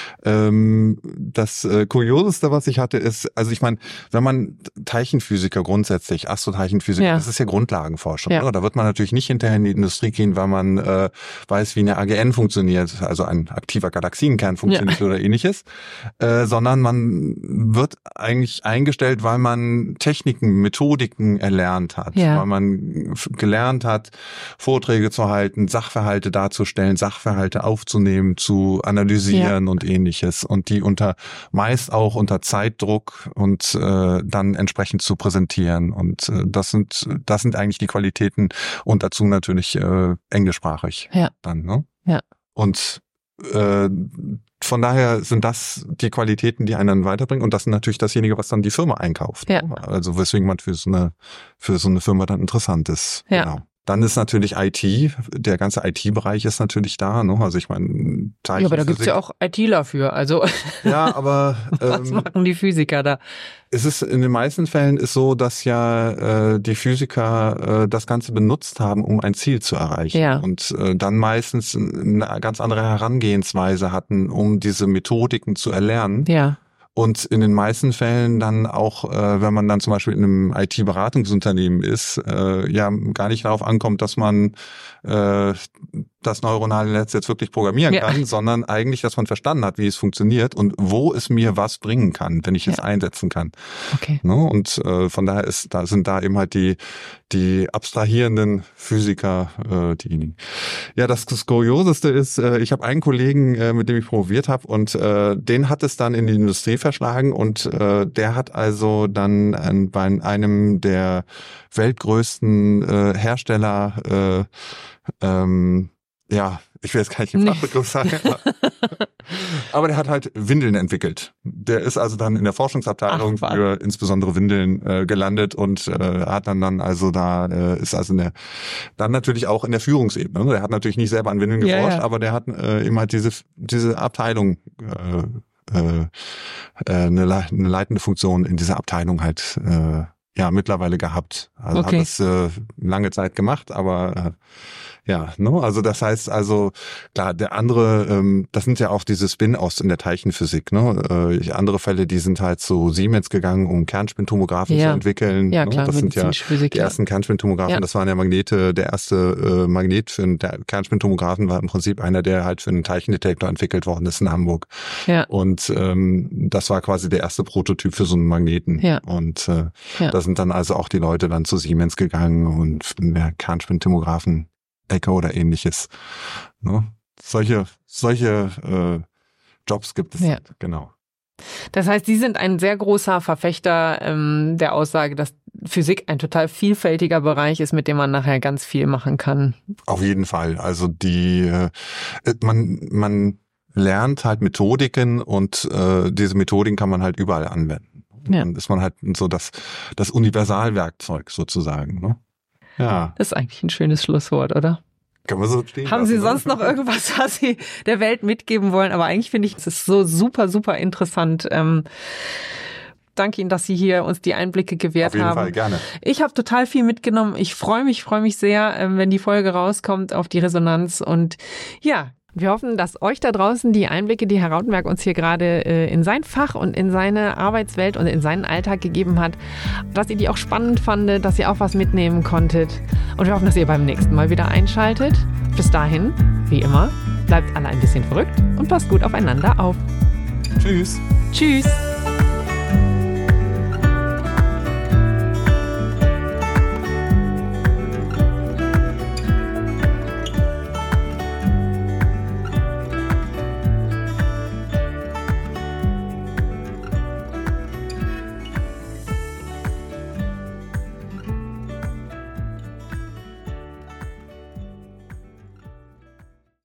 Ähm, das äh, Kurioseste, was ich hatte, ist, also ich meine, wenn man Teilchenphysiker grundsätzlich, Astroteilchenphysiker, ja. das ist ja Grundlagenforschung. Ja. Oder? Da wird man natürlich nicht hinterher in die Industrie gehen, weil man äh, weiß, wie eine A G N funktioniert, also ein aktiver Galaxienkern funktioniert ja. oder ähnliches, äh, sondern man wird eigentlich eingestellt, weil man Techniken, Methodiken erlernt hat, ja. weil man gelernt hat, Vorträge zu halten, Sachverhalte darzustellen, Sachverhalte aufzunehmen, zu analysieren ja. und ähnliches und die unter meist auch unter Zeitdruck und äh, dann entsprechend zu präsentieren und äh, das sind das sind eigentlich die Qualitäten und dazu natürlich äh, englischsprachig ja. dann, ne? Ja. Und äh, von daher sind das die Qualitäten, die einen dann weiterbringen und das ist natürlich dasjenige, was dann die Firma einkauft. Ja. Also weswegen man für so eine für so eine Firma dann interessant ist. Ja. Genau. Dann ist natürlich I T, der ganze I T-Bereich ist natürlich da, ne? Also ich meine, ja, aber da gibt's ja auch ITler für, also ja, aber ähm, was machen die Physiker da? Es ist in den meisten Fällen ist so, dass ja äh, die Physiker äh, das Ganze benutzt haben, um ein Ziel zu erreichen ja. und äh, dann meistens eine ganz andere Herangehensweise hatten, um diese Methodiken zu erlernen. Ja. Und in den meisten Fällen dann auch, äh, wenn man dann zum Beispiel in einem I T-Beratungsunternehmen ist, äh, ja gar nicht darauf ankommt, dass man äh, das neuronale Netz jetzt wirklich programmieren ja. kann, sondern eigentlich, dass man verstanden hat, wie es funktioniert und wo es mir was bringen kann, wenn ich es ja. einsetzen kann. Okay. Ne? Und äh, von daher ist, da sind da eben halt die die abstrahierenden Physiker äh, diejenigen. Ja, das, das Kurioseste ist, äh, ich habe einen Kollegen, äh, mit dem ich promoviert habe und äh, den hat es dann in die Industrie verschlagen und äh, der hat also dann an, bei einem der weltgrößten äh, Hersteller äh, ähm, ja, ich will jetzt gar nicht den Fachbegriff sagen, aber der hat halt Windeln entwickelt. Der ist also dann in der Forschungsabteilung Ach, für insbesondere Windeln äh, gelandet und äh, hat dann dann also da äh, ist also in der dann natürlich auch in der Führungsebene. Der hat natürlich nicht selber an Windeln geforscht, ja, ja. aber der hat äh, eben halt diese diese Abteilung äh, äh, eine, eine leitende Funktion in dieser Abteilung halt äh, ja mittlerweile gehabt. Also okay. hat das äh, lange Zeit gemacht, aber äh, ja, ne? Also das heißt also, klar, der andere, ähm, das sind ja auch diese Spin-offs in der Teilchenphysik, ne? Äh, andere Fälle, die sind halt zu Siemens gegangen, um Kernspintomographen ja. zu entwickeln. Ja, ne? klar, Das sind ja Physik, die ersten Kernspintomographen, ja. das waren ja Magnete, der erste äh, Magnet für einen Kernspintomographen war im Prinzip einer, der halt für einen Teilchendetektor entwickelt worden ist in Hamburg. Ja. Und ähm, das war quasi der erste Prototyp für so einen Magneten. Ja. Und äh, ja. da sind dann also auch die Leute dann zu Siemens gegangen und mehr Kernspintomographen Ecke oder ähnliches. Ne? Solche, solche äh, Jobs gibt es, ja. genau. Das heißt, Sie sind ein sehr großer Verfechter ähm, der Aussage, dass Physik ein total vielfältiger Bereich ist, mit dem man nachher ganz viel machen kann. Auf jeden Fall. Also die, äh, man, man lernt halt Methodiken und äh, diese Methodiken kann man halt überall anwenden. Ja. Dann ist man halt so das, das Universalwerkzeug sozusagen, ne? Ja. Das ist eigentlich ein schönes Schlusswort, oder? Kann man so stehen Haben lassen, Sie oder? sonst noch irgendwas, was Sie der Welt mitgeben wollen? Aber eigentlich finde ich, es ist so super, super interessant. Ähm, danke Ihnen, dass Sie hier uns die Einblicke gewährt haben. Auf jeden Fall, gerne. Ich habe total viel mitgenommen. Ich freue mich, freue mich sehr, wenn die Folge rauskommt auf die Resonanz. Und ja, Wir hoffen, dass euch da draußen die Einblicke, die Herr Rautenberg uns hier gerade äh, in sein Fach und in seine Arbeitswelt und in seinen Alltag gegeben hat, dass ihr die auch spannend fandet, dass ihr auch was mitnehmen konntet. Und wir hoffen, dass ihr beim nächsten Mal wieder einschaltet. Bis dahin, wie immer, bleibt alle ein bisschen verrückt und passt gut aufeinander auf. Tschüss. Tschüss.